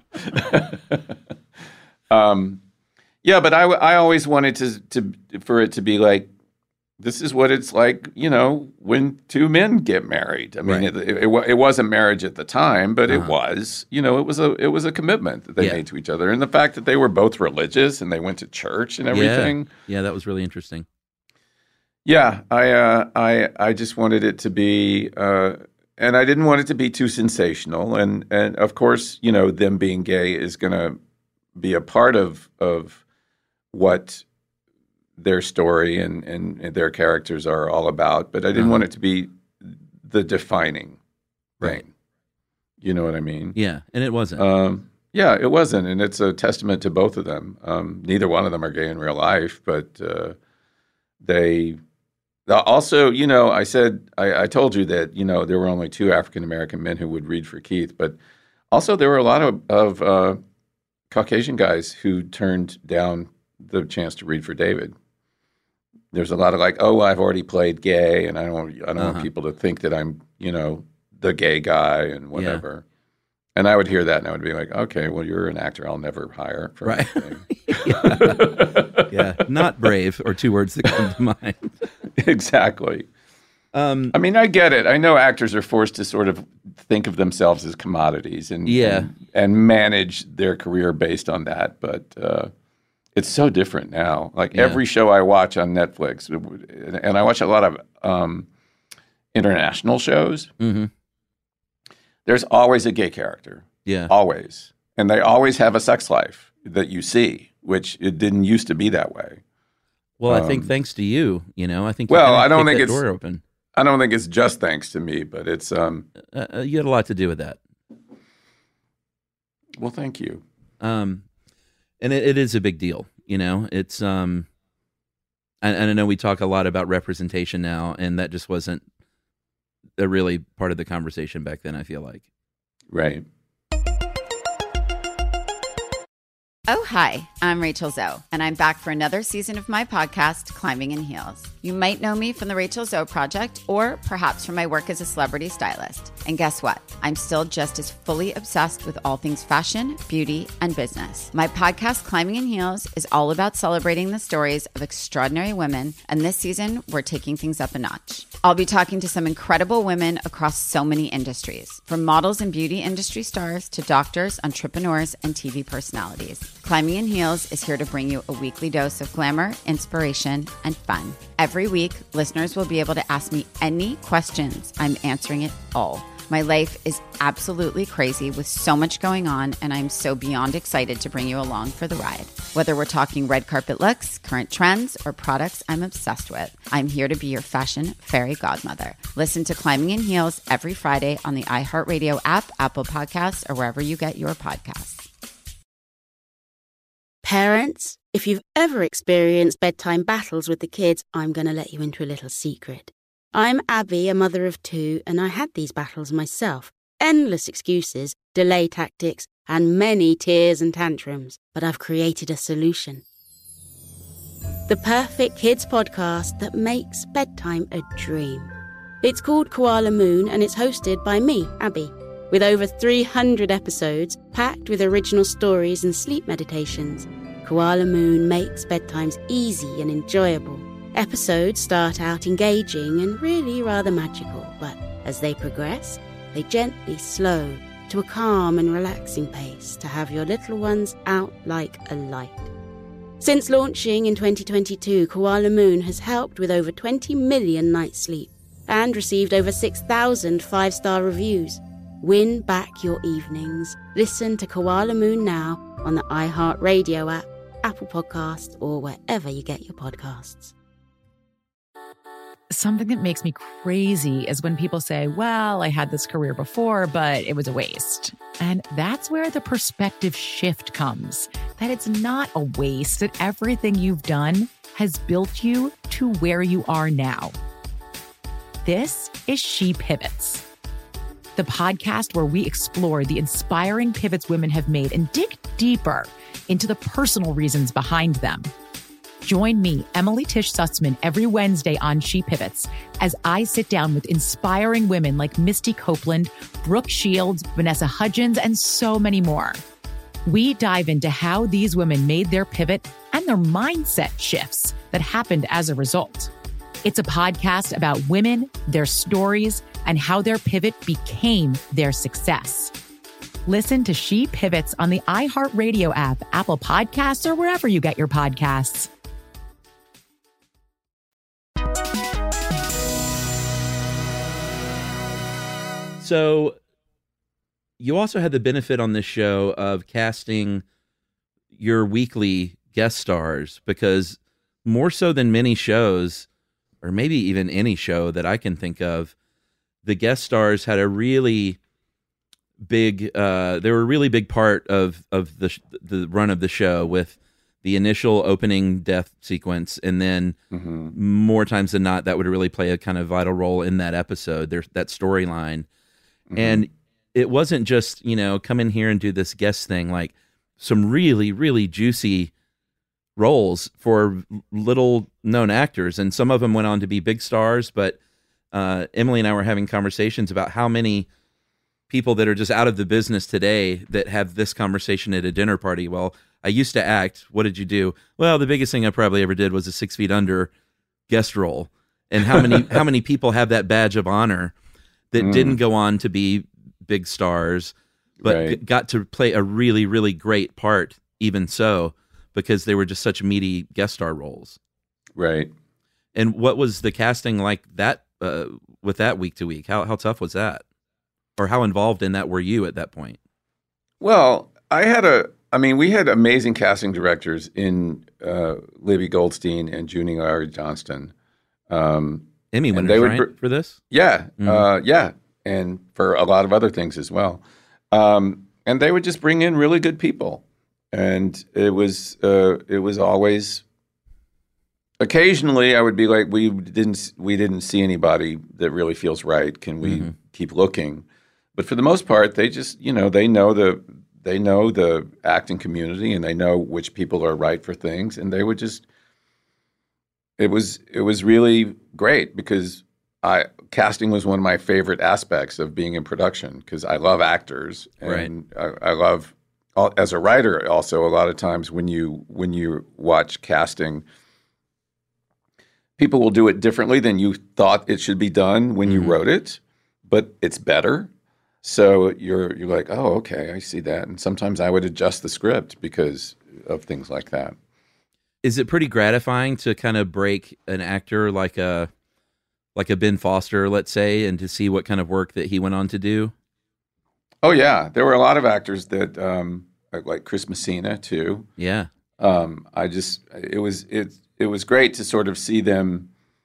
um. Yeah, but I, I always wanted to to for it to be like, this is what it's like, you know, when two men get married. I mean, right. it, it, it wasn't marriage at the time, but uh-huh. it was, you know, it was a it was a commitment that they yeah. made to each other, and the fact that they were both religious and they went to church and everything. Yeah, yeah, that was really interesting. Yeah, I uh, I I just wanted it to be uh, and I didn't want it to be too sensational. And and of course, you know, them being gay is going to be a part of of what their story and, and, and their characters are all about. But I didn't uh-huh. want it to be the defining right. thing. You know what I mean? Yeah, and it wasn't. Um, yeah, it wasn't, and it's a testament to both of them. Um, neither one of them are gay in real life, but uh, they also, you know, I said, I, I told you that, you know, there were only two African-American men who would read for Keith, but also there were a lot of, of uh, Caucasian guys who turned down the chance to read for David. There's a lot of like, oh, I've already played gay, and I don't, I don't uh-huh. want people to think that I'm, you know, the gay guy and whatever. Yeah. And I would hear that, and I would be like, okay, well, you're an actor I'll never hire for right. anything. yeah. yeah, not brave, or two words that come to mind. Exactly. Um, I mean, I get it. I know actors are forced to sort of think of themselves as commodities and yeah. and, and manage their career based on that. But uh, it's so different now. Like yeah. every show I watch on Netflix, and I watch a lot of um, international shows, mm-hmm. there's always a gay character. Yeah. Always. And they always have a sex life that you see, which it didn't used to be that way. Well, um, I think thanks to you, you know, I think you well, I don't think it's door open. I don't think it's just thanks to me, but it's um uh, you had a lot to do with that. Well, thank you. Um and it, it is a big deal, you know. It's um and, and I know we talk a lot about representation now, and that just wasn't a really part of the conversation back then, I feel like. Right. Oh, hi, I'm Rachel Zoe, and I'm back for another season of my podcast, Climbing in Heels. You might know me from the Rachel Zoe Project, or perhaps from my work as a celebrity stylist. And guess what? I'm still just as fully obsessed with all things fashion, beauty, and business. My podcast, Climbing in Heels, is all about celebrating the stories of extraordinary women, and this season, we're taking things up a notch. I'll be talking to some incredible women across so many industries, from models and beauty industry stars to doctors, entrepreneurs, and T V personalities. Climbing in Heels is here to bring you a weekly dose of glamour, inspiration, and fun. Every week, listeners will be able to ask me any questions. I'm answering it all. My life is absolutely crazy with so much going on, and I'm so beyond excited to bring you along for the ride. Whether we're talking red carpet looks, current trends, or products I'm obsessed with, I'm here to be your fashion fairy godmother. Listen to Climbing in Heels every Friday on the iHeartRadio app, Apple Podcasts, or wherever you get your podcasts. Parents, if you've ever experienced bedtime battles with the kids, I'm going to let you into a little secret. I'm Abby, a mother of two, and I had these battles myself. Endless excuses, delay tactics, and many tears and tantrums. But I've created a solution. The perfect kids podcast that makes bedtime a dream. It's called Koala Moon, and it's hosted by me, Abby. With over three hundred episodes, packed with original stories and sleep meditations, Koala Moon makes bedtimes easy and enjoyable. Episodes start out engaging and really rather magical, but as they progress, they gently slow to a calm and relaxing pace to have your little ones out like a light. Since launching in twenty twenty-two, Koala Moon has helped with over twenty million nights sleep and received over six thousand five-star reviews. Win back your evenings. Listen to Koala Moon now on the iHeartRadio app, Apple Podcasts, or wherever you get your podcasts. Something that makes me crazy is when people say, well, I had this career before, but it was a waste. And that's where the perspective shift comes, that it's not a waste, that everything you've done has built you to where you are now. This is She Pivots, the podcast where we explore the inspiring pivots women have made and dig deeper into the personal reasons behind them. Join me, Emily Tish Sussman, every Wednesday on She Pivots as I sit down with inspiring women like Misty Copeland, Brooke Shields, Vanessa Hudgens, and so many more. We dive into how these women made their pivot and their mindset shifts that happened as a result. It's a podcast about women, their stories, and how their pivot became their success. Listen to She Pivots on the iHeartRadio app, Apple Podcasts, or wherever you get your podcasts. So you also had the benefit on this show of casting your weekly guest stars, because more so than many shows, or maybe even any show that I can think of, the guest stars had a really big, uh, they were a really big part of, of the the run of the show, with the initial opening death sequence, and then mm-hmm. more times than not, that would really play a kind of vital role in that episode, there's that storyline. Mm-hmm. And it wasn't just, you know, come in here and do this guest thing, like some really, really juicy roles for little known actors. And some of them went on to be big stars, but uh, Emily and I were having conversations about how many people that are just out of the business today that have this conversation at a dinner party. Well, I used to act. What did you do? Well, the biggest thing I probably ever did was a Six Feet Under guest role. And how many how many people have that badge of honor that mm. didn't go on to be big stars, but right. g- got to play a really, really great part, even so, because they were just such meaty guest star roles. Right. And what was the casting like that uh, with that week to week? How how tough was that? Or how involved in that were you at that point? Well, I had a, I mean, we had amazing casting directors in uh, Libby Goldstein and Junie Larry Johnston. Um, Emmy winners, right, br- for this? Yeah, mm-hmm. uh, yeah, and for a lot of other things as well. Um, and they would just bring in really good people, and it was uh, it was always. Occasionally, I would be like, "We didn't we didn't see anybody that really feels right. Can we mm-hmm. keep looking?" But for the most part, they just you know they know the they know the acting community, and they know which people are right for things, and they would just. It was it was really great because I casting was one of my favorite aspects of being in production, because I love actors, and right. I, I love as a writer also a lot of times when you when you watch casting, people will do it differently than you thought it should be done when mm-hmm. you wrote it, but it's better. So you're you're like, oh, okay, I see that, and sometimes I would adjust the script because of things like that. Is it pretty gratifying to kind of break an actor like a like a Ben Foster, let's say, and to see what kind of work that he went on to do? Oh yeah, there were a lot of actors that um, like, like Chris Messina too. Yeah, um, I just it was it it was great to sort of see them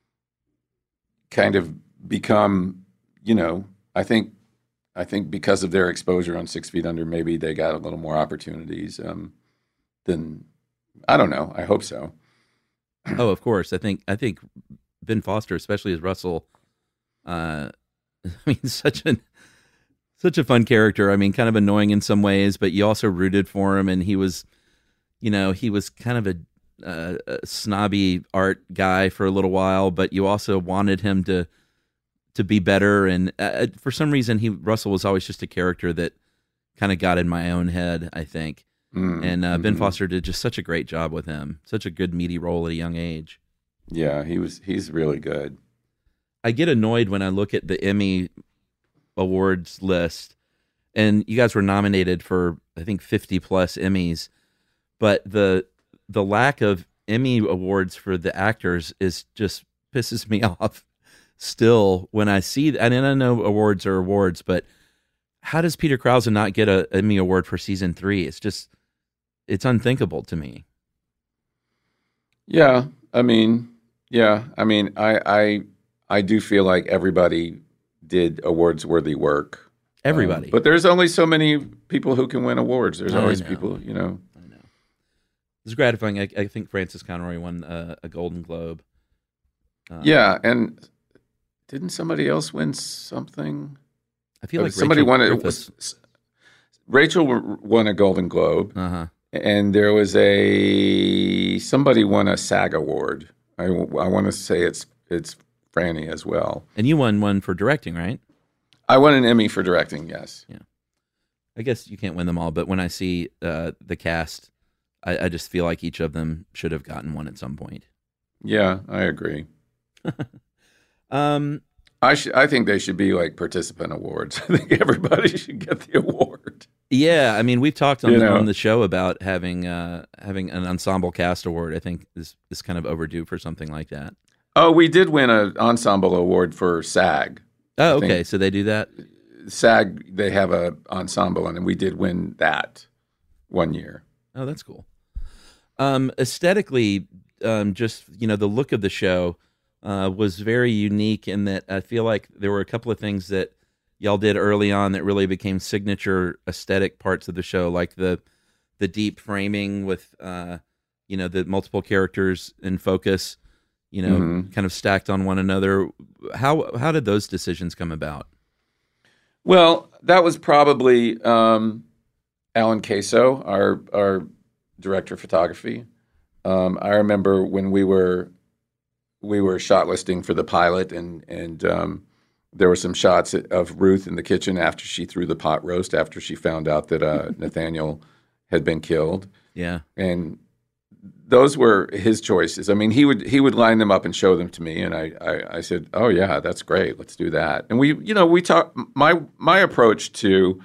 kind of become, you know, I think I think because of their exposure on Six Feet Under, maybe they got a little more opportunities um, than. I don't know. I hope so. Oh, of course. I think I think Ben Foster, especially as Russell, uh, I mean, such an such a fun character. I mean, kind of annoying in some ways, but you also rooted for him, and he was, you know, he was kind of a, uh, a snobby art guy for a little while, but you also wanted him to to be better. And uh, for some reason, he Russell was always just a character that kind of got in my own head, I think. Mm, and uh, Ben mm-hmm. Foster did just such a great job with him. Such a good meaty role at a young age. Yeah, he was. He's really good. I get annoyed when I look at the Emmy awards list, and you guys were nominated for I think fifty plus Emmys, but the the lack of Emmy awards for the actors is just pisses me off. Still, when I see, and I know awards are awards, but how does Peter Krause not get an Emmy award for season three? It's just. It's unthinkable to me. Yeah, I mean, yeah, I mean, I, I, I do feel like everybody did awards-worthy work. Everybody, um, but there's only so many people who can win awards. There's I always know. people, you know. I know. It's gratifying. I, I think Frances Conroy won uh, a Golden Globe. Um, yeah, and didn't somebody else win something? I feel like somebody Rachel won it. Griffiths. Was, Rachel won a Golden Globe. Uh huh. And there was a somebody won a SAG award. I, I want to say it's it's Franny as well. And you won one for directing, right? I won an Emmy for directing. Yes. Yeah. I guess you can't win them all, but when I see uh, the cast, I, I just feel like each of them should have gotten one at some point. Yeah, I agree. um, I should. I think they should be like participant awards. I think everybody should get the award. Yeah, I mean, we've talked on, you the, know? on the show about having uh, having an ensemble cast award. I think is is kind of overdue for something like that. Oh, we did win an ensemble award for SAG. Oh, okay, so they do that. SAG, they have a ensemble, and we did win that one year. Oh, that's cool. Um, aesthetically, um, just, you know, the look of the show uh, was very unique in that I feel like there were a couple of things that y'all did early on that really became signature aesthetic parts of the show, like the the deep framing with, uh, you know, the multiple characters in focus, you know, mm-hmm. kind of stacked on one another. How how did those decisions come about? Well, that was probably um, Alan Queso, our our director of photography. Um, I remember when we were we were shot listing for the pilot, and and um, there were some shots of Ruth in the kitchen after she threw the pot roast after she found out that uh, Nathaniel had been killed. Yeah, and those were his choices. I mean, he would he would line them up and show them to me, and I, I, I said, "Oh yeah, that's great. Let's do that." And we, you know, we talk. My my approach to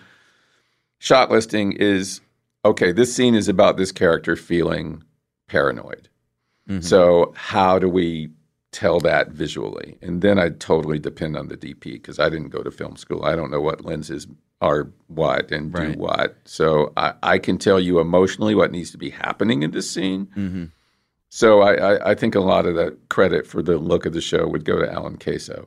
shot listing is, okay, this scene is about this character feeling paranoid. Mm-hmm. So how do we tell that visually? And then I totally depend on the D P because I didn't go to film school. I don't know what lenses are what and do right. what. So I, I can tell you emotionally what needs to be happening in this scene. Mm-hmm. So I, I, I think a lot of the credit for the look of the show would go to Alan Queso.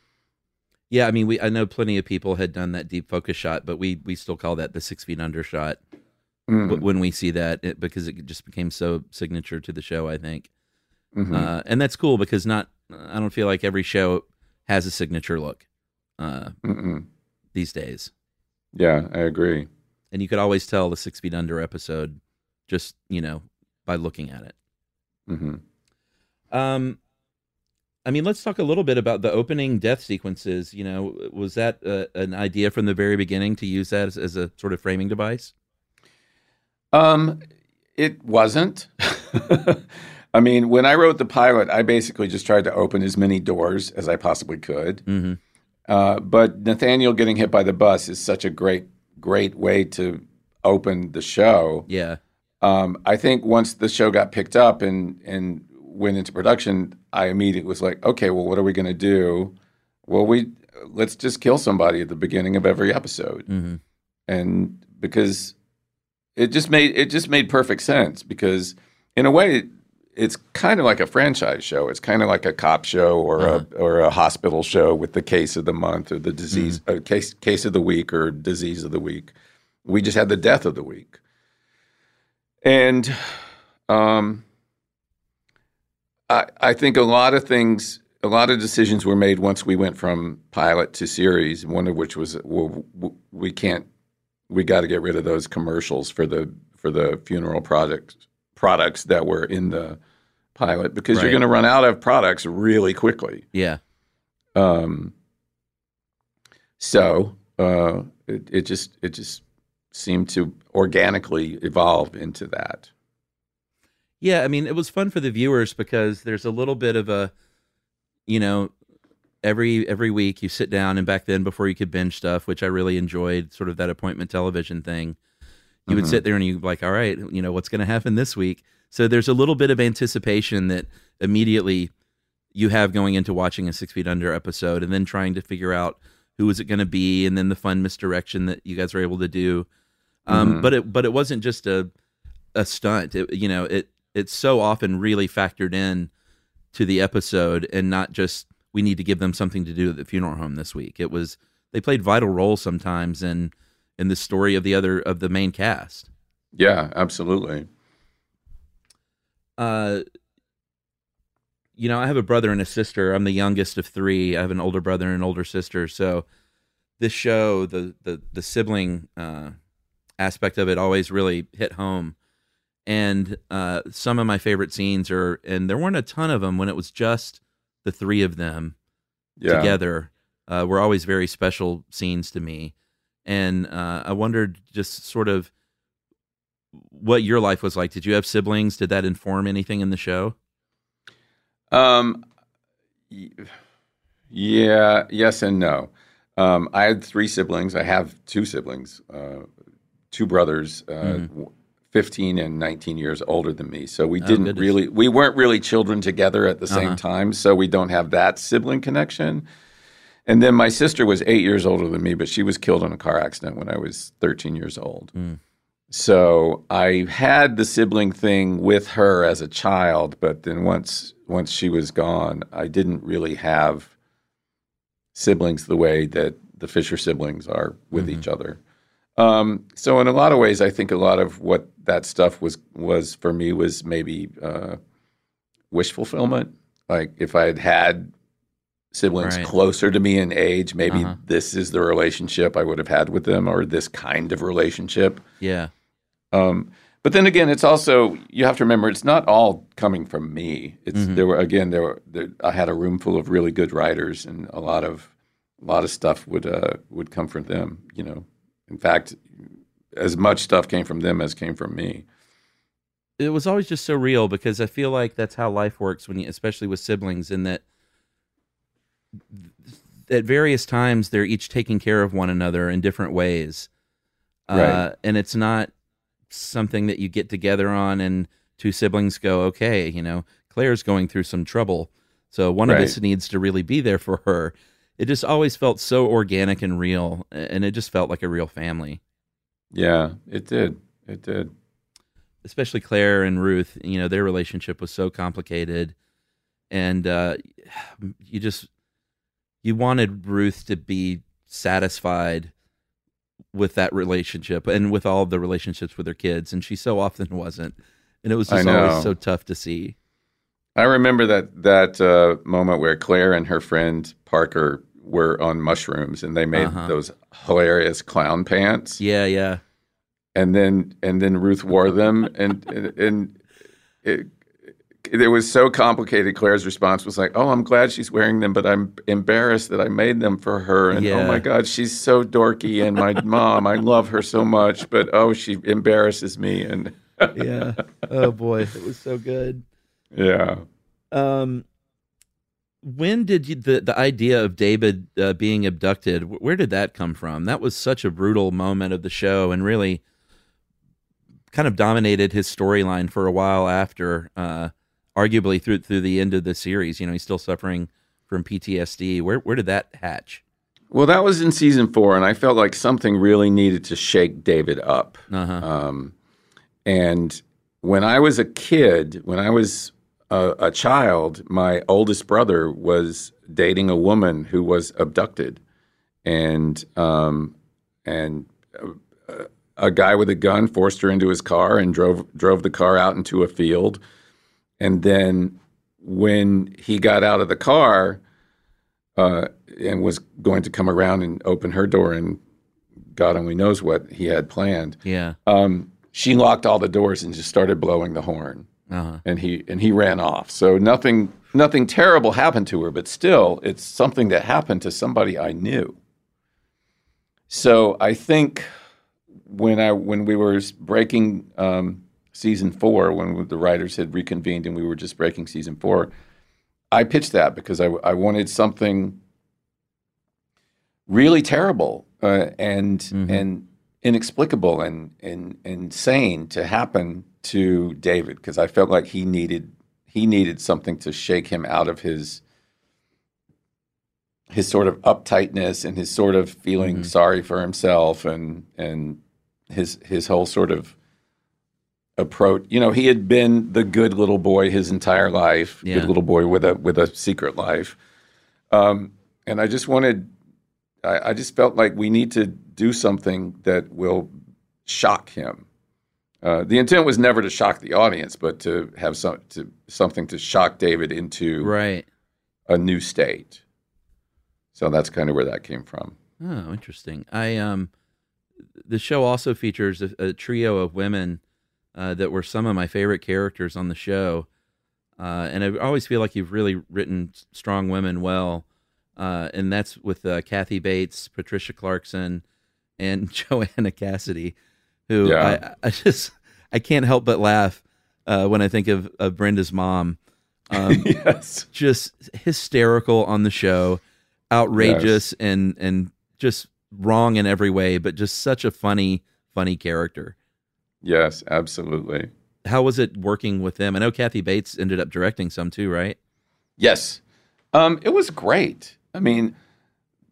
Yeah, I mean, we I know plenty of people had done that deep focus shot, but we we still call that the six feet under shot mm. when we see that it, because it just became so signature to the show, I think. Mm-hmm. Uh, and that's cool because not I don't feel like every show has a signature look uh, these days. Yeah, I agree. And you could always tell the Six Feet Under episode just, you know, by looking at it. Mm-hmm. Um, I mean, let's talk a little bit about the opening death sequences. You know, was that uh, an idea from the very beginning to use that as, as a sort of framing device? Um, it wasn't. I mean, when I wrote the pilot, I basically just tried to open as many doors as I possibly could. Mm-hmm. Uh, but Nathaniel getting hit by the bus is such a great, great way to open the show. Yeah. Um, I think once the show got picked up and, and went into production, I immediately was like, okay, well, what are we going to do? Well, we let's just kill somebody at the beginning of every episode. Mm-hmm. And because it just made it just made perfect sense because in a way, it's kind of like a franchise show. It's kind of like a cop show or uh-huh. a or a hospital show with the case of the month or the disease mm-hmm. uh, case case of the week or disease of the week. We just had the death of the week, and um, I I think a lot of things, a lot of decisions were made once we went from pilot to series. One of which was well, we can't we got to get rid of those commercials for the for the funeral products. products that were in the pilot because right. you're going to run out of products really quickly. Yeah. Um. So uh, it, it just it just seemed to organically evolve into that. Yeah, I mean, it was fun for the viewers because there's a little bit of a, you know, every every week you sit down, and back then before you could binge stuff, which I really enjoyed, sort of that appointment television thing. You would mm-hmm. sit there and you'd be like, all right, you know, what's going to happen this week? So there's a little bit of anticipation that immediately you have going into watching a Six Feet Under episode and then trying to figure out who is it going to be and then the fun misdirection that you guys were able to do. Um, mm-hmm. But it but it wasn't just a a stunt. It, you know, it it's so often really factored in to the episode and not just we need to give them something to do at the funeral home this week. It was they played vital roles sometimes and. in the story of the other of the main cast. Yeah, absolutely. Uh, you know, I have a brother and a sister. I'm the youngest of three. I have an older brother and an older sister. So this show, the the the sibling uh, aspect of it always really hit home. And uh, some of my favorite scenes are, and there weren't a ton of them when it was just the three of them yeah. together, uh, were always very special scenes to me. And uh, I wondered just sort of what your life was like. Did you have siblings? Did that inform anything in the show? Um, yeah, yes and no. Um, I had three siblings. I have two siblings, uh, two brothers, uh, mm-hmm. fifteen and nineteen years older than me. So we didn't oh, really, we weren't really children together at the same uh-huh. time. So we don't have that sibling connection. And then my sister was eight years older than me, but she was killed in a car accident when I was thirteen years old. Mm. So I had the sibling thing with her as a child, but then once once she was gone, I didn't really have siblings the way that the Fisher siblings are with mm-hmm. each other. Um, so in a lot of ways, I think a lot of what that stuff was was for me was maybe uh, wish fulfillment. Like if I had had siblings right. closer to me in age, maybe uh-huh. this is the relationship I would have had with them, or this kind of relationship. Yeah. Um, but then again, it's also, you have to remember, it's not all coming from me. It's Mm-hmm. there were again there were there, I had a room full of really good writers, and a lot of a lot of stuff would uh, would come from them. You know, in fact, as much stuff came from them as came from me. It was always just so real, because I feel like that's how life works when you, especially with siblings, in that at various times they're each taking care of one another in different ways. Right. Uh, and it's not something that you get together on and two siblings go, okay, you know, Claire's going through some trouble, so one Right. of us needs to really be there for her. It just always felt so organic and real, and it just felt like a real family. Yeah, it did. It did. Especially Claire and Ruth, you know, their relationship was so complicated, and uh, you just, you wanted Ruth to be satisfied with that relationship and with all of the relationships with her kids, and she so often wasn't, and it was just always so tough to see. I remember that that uh, moment where Claire and her friend Parker were on mushrooms, and they made Uh-huh. those hilarious clown pants. Yeah, yeah. And then and then Ruth wore them, and and, and it, it was so complicated. Claire's response was like, "Oh, I'm glad she's wearing them, but I'm embarrassed that I made them for her." And Yeah. oh my God, she's so dorky, and my mom, I love her so much, but oh, she embarrasses me. And Yeah. Oh boy, it was so good. yeah. Um, when did you, the the idea of David uh, being abducted? wh- Where did that come from? That was such a brutal moment of the show, and really kind of dominated his storyline for a while after, uh, arguably through through the end of the series. You know, he's still suffering from P T S D. Where where did that hatch? Well, that was in season four, and I felt like something really needed to shake David up. Uh-huh. Um, and when I was a kid, when I was a, a child, my oldest brother was dating a woman who was abducted, and um, and a, a guy with a gun forced her into his car and drove drove the car out into a field. And then when he got out of the car uh, and was going to come around and open her door, and God only knows what he had planned. Yeah. Um, she locked all the doors and just started blowing the horn, Uh-huh. and he and he ran off. So nothing nothing terrible happened to her, but still, it's something that happened to somebody I knew. So I think when I when we were breaking um, season four, when the writers had reconvened and we were just breaking season four, I pitched that because I, I wanted something really terrible uh, and Mm-hmm. and inexplicable and, and insane to happen to David, because I felt like he needed he needed something to shake him out of his his sort of uptightness and his sort of feeling Mm-hmm. sorry for himself and and his his whole sort of approach. You know, he had been the good little boy his entire life, Yeah. good little boy with a with a secret life. Um, and I just wanted, I, I just felt like we need to do something that will shock him. Uh, the intent was never to shock the audience, but to have some to, something to shock David into Right. a new state. So that's kind of where that came from. Oh, interesting. I um, the show also features a, a trio of women uh, that were some of my favorite characters on the show, uh, and I always feel like you've really written strong women well, uh, and that's with uh, Kathy Bates, Patricia Clarkson, and Joanna Cassidy, who Yeah. I, I just I can't help but laugh uh, when I think of, of Brenda's mom. Um, Yes. Just hysterical on the show, outrageous and and just wrong in every way, but just such a funny, funny character. Yes, absolutely. How was it working with them? I know Kathy Bates ended up directing some too, right? Yes. Um, it was great. I mean,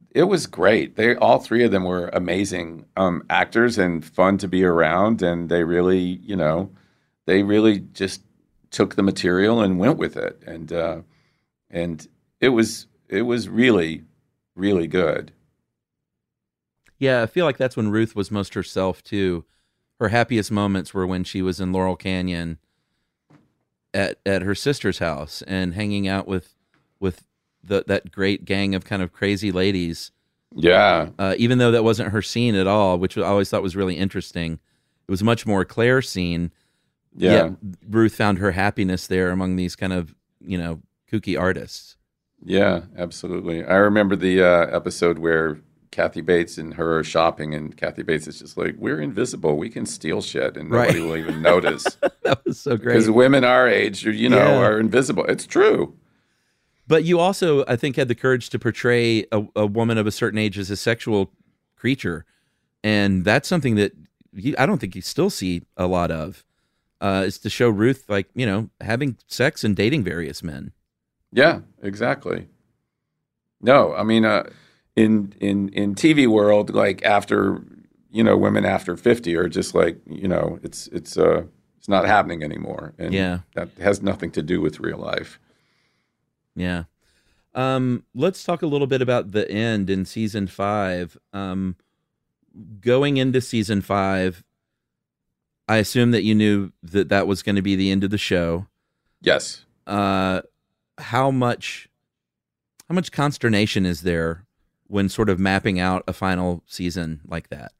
it was great. They all three of them were amazing um, actors and fun to be around, and they really, you know, they really just took the material and went with it, and uh, and it was it was really really good. Yeah, I feel like that's when Ruth was most herself too. Her happiest moments were when she was in Laurel Canyon at at her sister's house and hanging out with with the, that great gang of kind of crazy ladies. Yeah. Uh, even though that wasn't her scene at all, which I always thought was really interesting. It was much more Claire's scene. Yeah. Yet Ruth found her happiness there among these kind of, you know, kooky artists. Yeah, absolutely. I remember the uh, episode where Kathy Bates and her are shopping, and Kathy Bates is just like, we're invisible. We can steal shit, and nobody Right. will even notice. That was so great. Because women our age, you know, Yeah. are invisible. It's true. But you also, I think, had the courage to portray a, a woman of a certain age as a sexual creature. And that's something that you, I don't think you still see a lot of, uh, is to show Ruth, like, you know, having sex and dating various men. Yeah, exactly. No, I mean, uh, in in in T V world, like after, you know, women after fifty are just like, you know, it's it's uh it's not happening anymore, and Yeah. that has nothing to do with real life. Yeah. Um, let's talk a little bit about the end in season five. Um, going into season five, I assume that you knew that that was going to be the end of the show. Yes. Uh, how much, how much consternation is there when sort of mapping out a final season like that?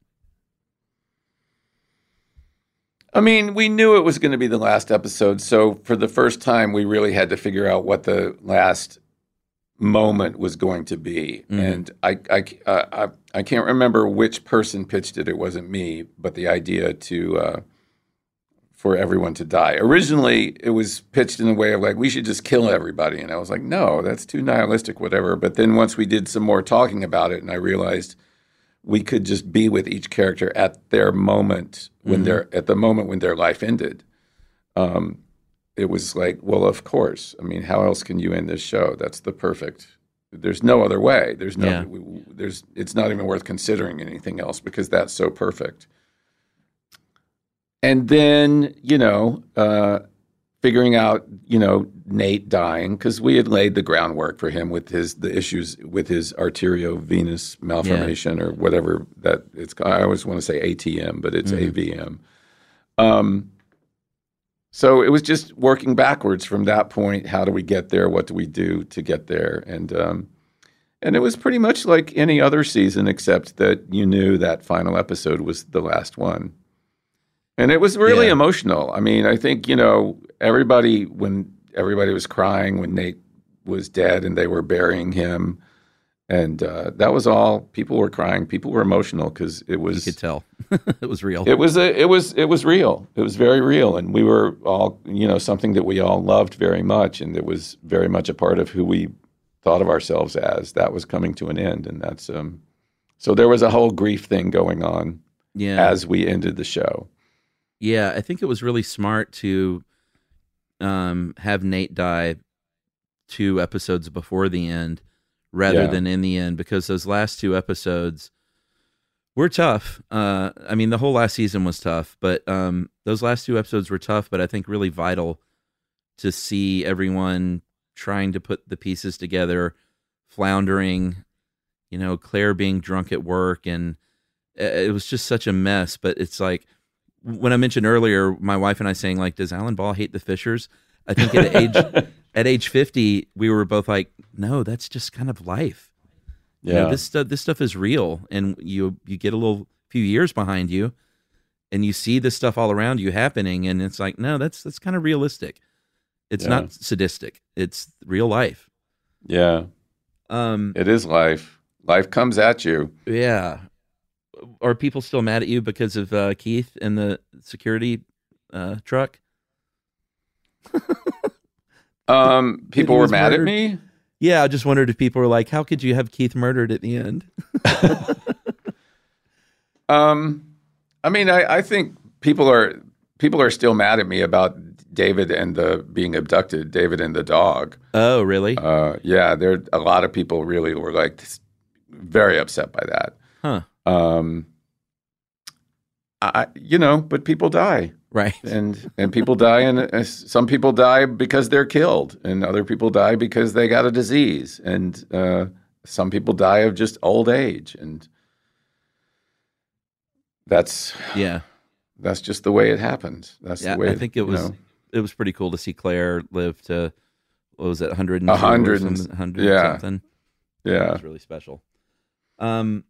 I mean, we knew it was going to be the last episode, so for the first time, we really had to figure out what the last moment was going to be. Mhm. And I, I, uh, I, I can't remember which person pitched it. It wasn't me, but the idea to uh, for everyone to die. Originally, it was pitched in a way of like, we should just kill everybody. And I was like, no, that's too nihilistic, whatever. But then once we did some more talking about it, and I realized we could just be with each character at their moment when Mhm. they're at the moment when their life ended. Um, it was like, well, of course. I mean, how else can you end this show? That's the perfect. There's no other way. There's no. Yeah. we- There's. It's not even worth considering anything else because that's so perfect. And then, you know, uh, figuring out, you know, Nate dying, because we had laid the groundwork for him with his the issues with his arteriovenous malformation or whatever that it's. I always want to say A T M, but it's Mhm. A V M. Um, so it was just working backwards from that point. How do we get there? What do we do to get there? And um, and it was pretty much like any other season, except that you knew that final episode was the last one. And it was really Yeah. emotional. I mean, I think, you know, everybody, when everybody was crying when Nate was dead and they were burying him, and uh, that was all, people were crying. People were emotional because it was. You could tell. It was real. It was, a, it was, it was real. It was very real. And we were all, you know, something that we all loved very much. And it was very much a part of who we thought of ourselves as. That was coming to an end. And that's, um, so there was a whole grief thing going on Yeah. as we ended the show. Yeah, I think it was really smart to um, have Nate die two episodes before the end rather Yeah. than in the end, because those last two episodes were tough. Uh, I mean, the whole last season was tough, but um, those last two episodes were tough, but I think really vital to see everyone trying to put the pieces together, floundering, you know, Claire being drunk at work, and it was just such a mess. But it's like, when I mentioned earlier, my wife and I saying, like, does Alan Ball hate the Fishers? I think at age at age fifty, we were both like, no, that's just kind of life. You know, Yeah. this stuff this stuff is real, and you you get a little few years behind you, and you see this stuff all around you happening, and it's like, no, that's that's kind of realistic. It's Yeah. not sadistic. It's real life. Yeah. Um, It is life. Life comes at you. yeah. Are people still mad at you because of uh, Keith and the security uh, truck? Um, people he were was mad murdered? at me. Yeah, I just wondered if people were like, how could you have Keith murdered at the end? Um, I mean, I, I think people are people are still mad at me about David and the being abducted, David and the dog. Oh, really? Uh, yeah, there a lot of people really were like, this, very upset by that. Huh. Um, I, you know, but people die. Right. And and people die, and uh, some people die because they're killed, and other people die because they got a disease, and uh, some people die of just old age, and that's yeah, that's just the way it happens. That's yeah, the way. I think it was know. it was pretty cool to see Claire live to what was it, one hundred A hundred, and, one hundred yeah, something. Yeah, it was really special. Um.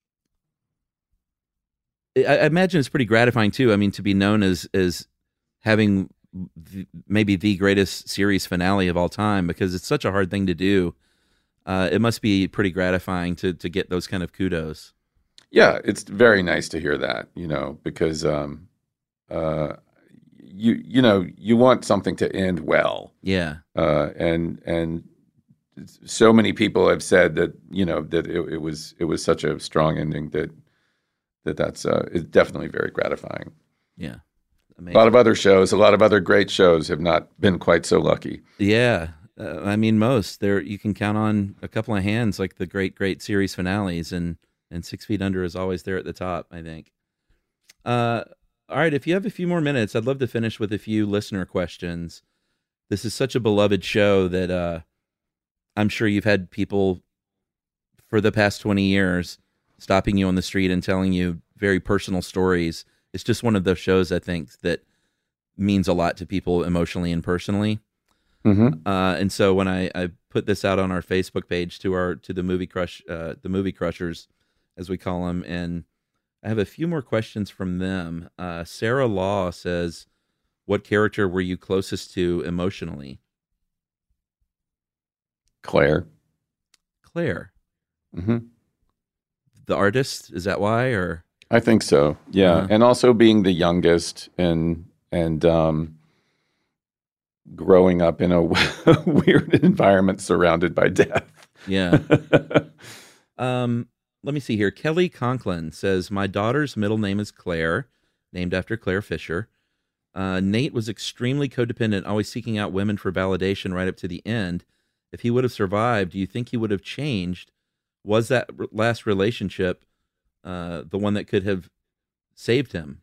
I imagine it's pretty gratifying too. I mean, to be known as as having the, maybe the greatest series finale of all time, because it's such a hard thing to do. Uh, it must be pretty gratifying to to get those kind of kudos. Yeah, it's very nice to hear that. You know, because um, uh, you you know you want something to end well. Yeah, uh, and and so many people have said that you know that it, it was it was such a strong ending that. That that's uh, is definitely very gratifying. Yeah, amazing. A lot of other shows, a lot of other great shows have not been quite so lucky. Yeah, uh, I mean most. There you can count on a couple of hands, like the great, great series finales, and and Six Feet Under is always there at the top, I think. Uh, all right, if you have a few more minutes, I'd love to finish with a few listener questions. This is such a beloved show that uh, I'm sure you've had people for the past twenty years. Stopping you on the street and telling you very personal stories. It's just one of those shows, I think, that means a lot to people emotionally and personally. Mm-hmm. Uh, and so when I, I put this out on our Facebook page to our to the movie crush uh, the movie crushers, as we call them, and I have a few more questions from them. Uh, Sarah Law says, "What character were you closest to emotionally?" Claire. Claire. Mm-hmm. The artist, is that why? Or I think so. Yeah, uh-huh. And also being the youngest and and um, growing up in a weird environment surrounded by death. Yeah. um, let me see here. Kelly Conklin says, "My daughter's middle name is Claire, named after Claire Fisher. Uh, Nate was extremely codependent, always seeking out women for validation right up to the end. If he would have survived, do you think he would have changed? Was that last relationship uh, the one that could have saved him?"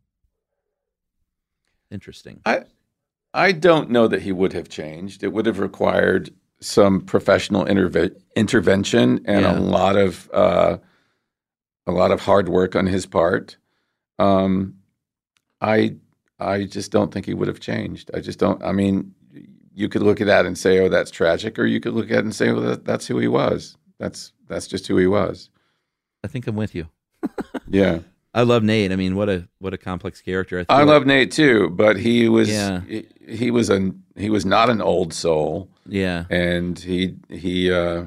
Interesting. I I don't know that he would have changed. It would have required some professional interve- intervention and Yeah. a lot of uh, a lot of hard work on his part. Um, I I just don't think he would have changed. I just don't. I mean, you could look at that and say, "Oh, that's tragic," or you could look at it and say, "Oh, that, that's who he was." That's that's just who he was. I think I'm with you. Yeah. I love Nate. I mean, what a what a complex character. I, I feel love like, Nate too, but he was Yeah. he, he was a he was not an old soul. Yeah. And he he uh,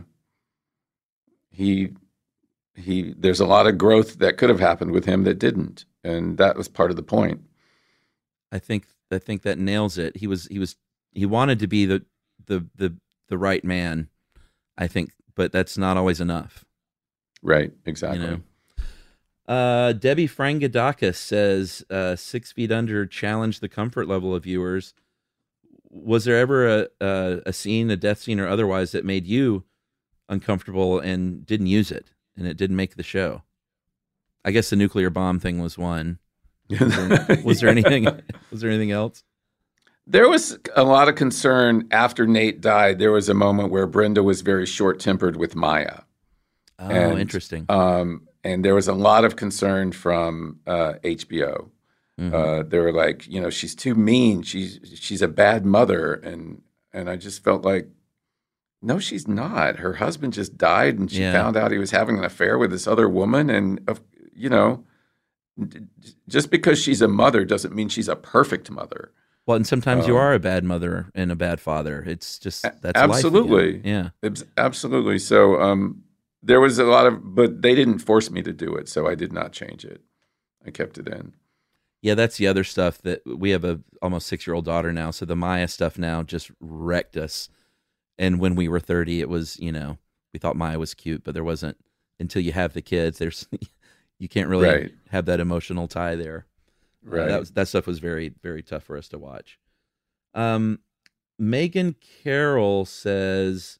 he he there's a lot of growth that could have happened with him that didn't. And that was part of the point. I think I think that nails it. He was he was he wanted to be the the the the right man, I think, but that's not always enough. Right, exactly. You know? Uh, Debbie Frangadakis says, uh, Six Feet Under challenged the comfort level of viewers. Was there ever a, a a scene, a death scene or otherwise, that made you uncomfortable and didn't use it, and it didn't make the show? I guess the nuclear bomb thing was one. Was there, was there anything? Was there anything else? There was a lot of concern after Nate died. There was a moment where Brenda was very short-tempered with Maya. Oh, and, interesting. Um, and there was a lot of concern from uh, H B O. Mm-hmm. Uh, they were like, you know, she's too mean. She's she's a bad mother, and and I just felt like, no, she's not. Her husband just died, and she Yeah. found out he was having an affair with this other woman, and uh, you know, just because she's a mother doesn't mean she's a perfect mother. Well, and sometimes you Um, are a bad mother and a bad father. It's just that's absolutely, life. Yeah, Abs- absolutely. So um, there was a lot of, but they didn't force me to do it, so I did not change it. I kept it in. yeah. That's the other stuff that we have a almost six year old daughter now. So the Maya stuff now just wrecked us. And when we were thirty, it was, you know, we thought Maya was cute, but there wasn't until you have the kids. There's you can't really Right. have that emotional tie there. Right. Uh, that was, that stuff was very, very tough for us to watch. Um, Megan Carroll says,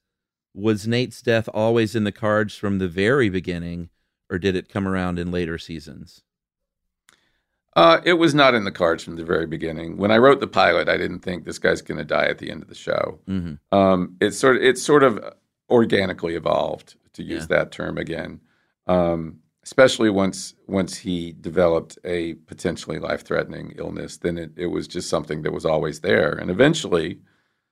was Nate's death always in the cards from the very beginning, or did it come around in later seasons? Uh, it was not in the cards from the very beginning. When I wrote the pilot, I didn't think this guy's going to die at the end of the show. Mm-hmm. Um, it sort of, it sort of organically evolved, to use Yeah. that term again. Um, especially once once he developed a potentially life-threatening illness, then it, it was just something that was always there. And eventually,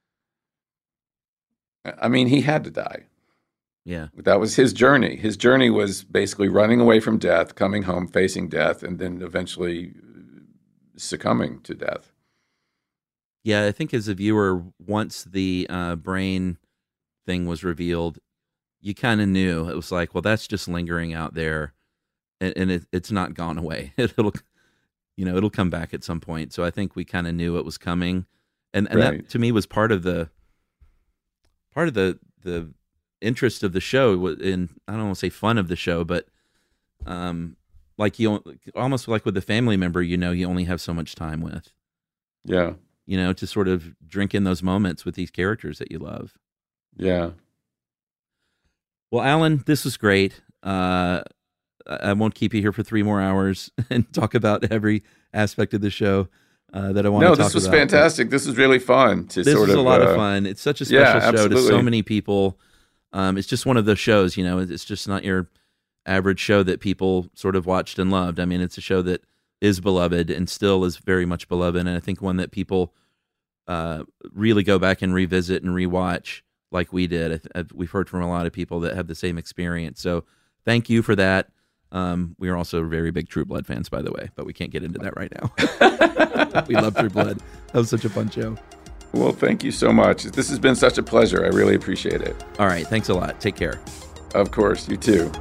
I mean, he had to die. Yeah. That was his journey. His journey was basically running away from death, coming home, facing death, and then eventually succumbing to death. Yeah, I think as a viewer, once the uh, brain thing was revealed, you kind of knew. It was like, well, that's just lingering out there, and, and it, it's not gone away. It'll, you know, it'll come back at some point. So I think we kind of knew it was coming, and and Right. that to me was part of the part of the the interest of the show. In I don't want to say fun of the show, but um, like you almost like with a family member, you know, you only have so much time with. Yeah. You know, to sort of drink in those moments with these characters that you love. Yeah. Well, Alan, this was great. Uh, I won't keep you here for three more hours and talk about every aspect of the show uh, that I want no, to talk about. this was fantastic. This was really fun. To this sort is of, a lot uh, of fun. It's such a special yeah, show to so absolutely. many people. Um, it's just one of those shows, you know, it's just not your average show that people sort of watched and loved. I mean, it's a show that is beloved and still is very much beloved. And I think one that people uh, really go back and revisit and rewatch like we did. I th- I've- we've heard from a lot of people that have the same experience. So thank you for that. Um, we are also very big True Blood fans, by the way, but we can't get into that right now. We love True Blood. That was such a fun show. Well, thank you so much. This has been such a pleasure. I really appreciate it. All right. Thanks a lot. Take care. Of course. You too.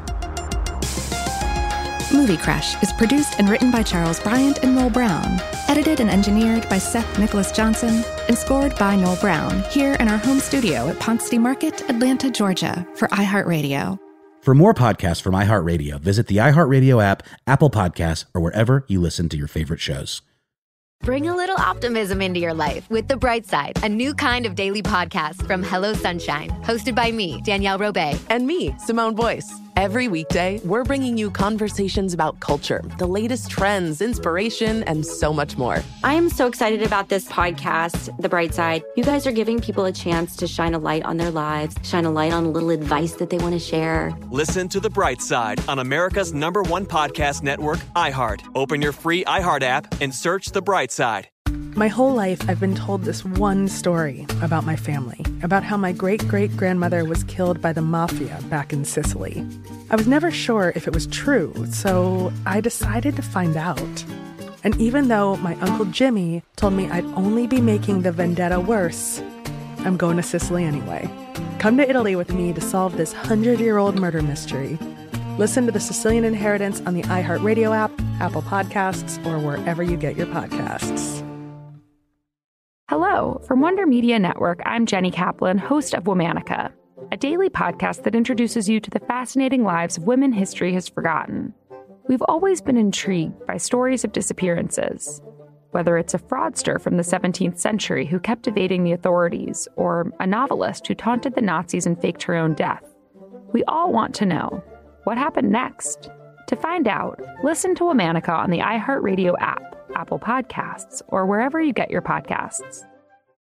Movie Crush is produced and written by Charles Bryant and Noel Brown, edited and engineered by Seth Nicholas Johnson, and scored by Noel Brown here in our home studio at Ponce City Market, Atlanta, Georgia, for iHeartRadio. For more podcasts from iHeartRadio, visit the iHeartRadio app, Apple Podcasts, or wherever you listen to your favorite shows. Bring a little optimism into your life with The Bright Side, a new kind of daily podcast from Hello Sunshine, hosted by me, Danielle Robay. And me, Simone Boyce. Every weekday, we're bringing you conversations about culture, the latest trends, inspiration, and so much more. I am so excited about this podcast, The Bright Side. You guys are giving people a chance to shine a light on their lives, shine a light on a little advice that they want to share. Listen to The Bright Side on America's number one podcast network, iHeart. Open your free iHeart app and search The Bright Side. My whole life, I've been told this one story about my family, about how my great-great-grandmother was killed by the mafia back in Sicily. I was never sure if it was true, so I decided to find out. And even though my Uncle Jimmy told me I'd only be making the vendetta worse, I'm going to Sicily anyway. Come to Italy with me to solve this hundred-year-old murder mystery. Listen to The Sicilian Inheritance on the iHeartRadio app, Apple Podcasts, or wherever you get your podcasts. Hello. From Wonder Media Network, I'm Jenny Kaplan, host of Womanica, a daily podcast that introduces you to the fascinating lives of women history has forgotten. We've always been intrigued by stories of disappearances, whether it's a fraudster from the seventeenth century who kept evading the authorities, or a novelist who taunted the Nazis and faked her own death. We all want to know, what happened next? To find out, listen to Womanica on the iHeartRadio app, Apple Podcasts, or wherever you get your podcasts.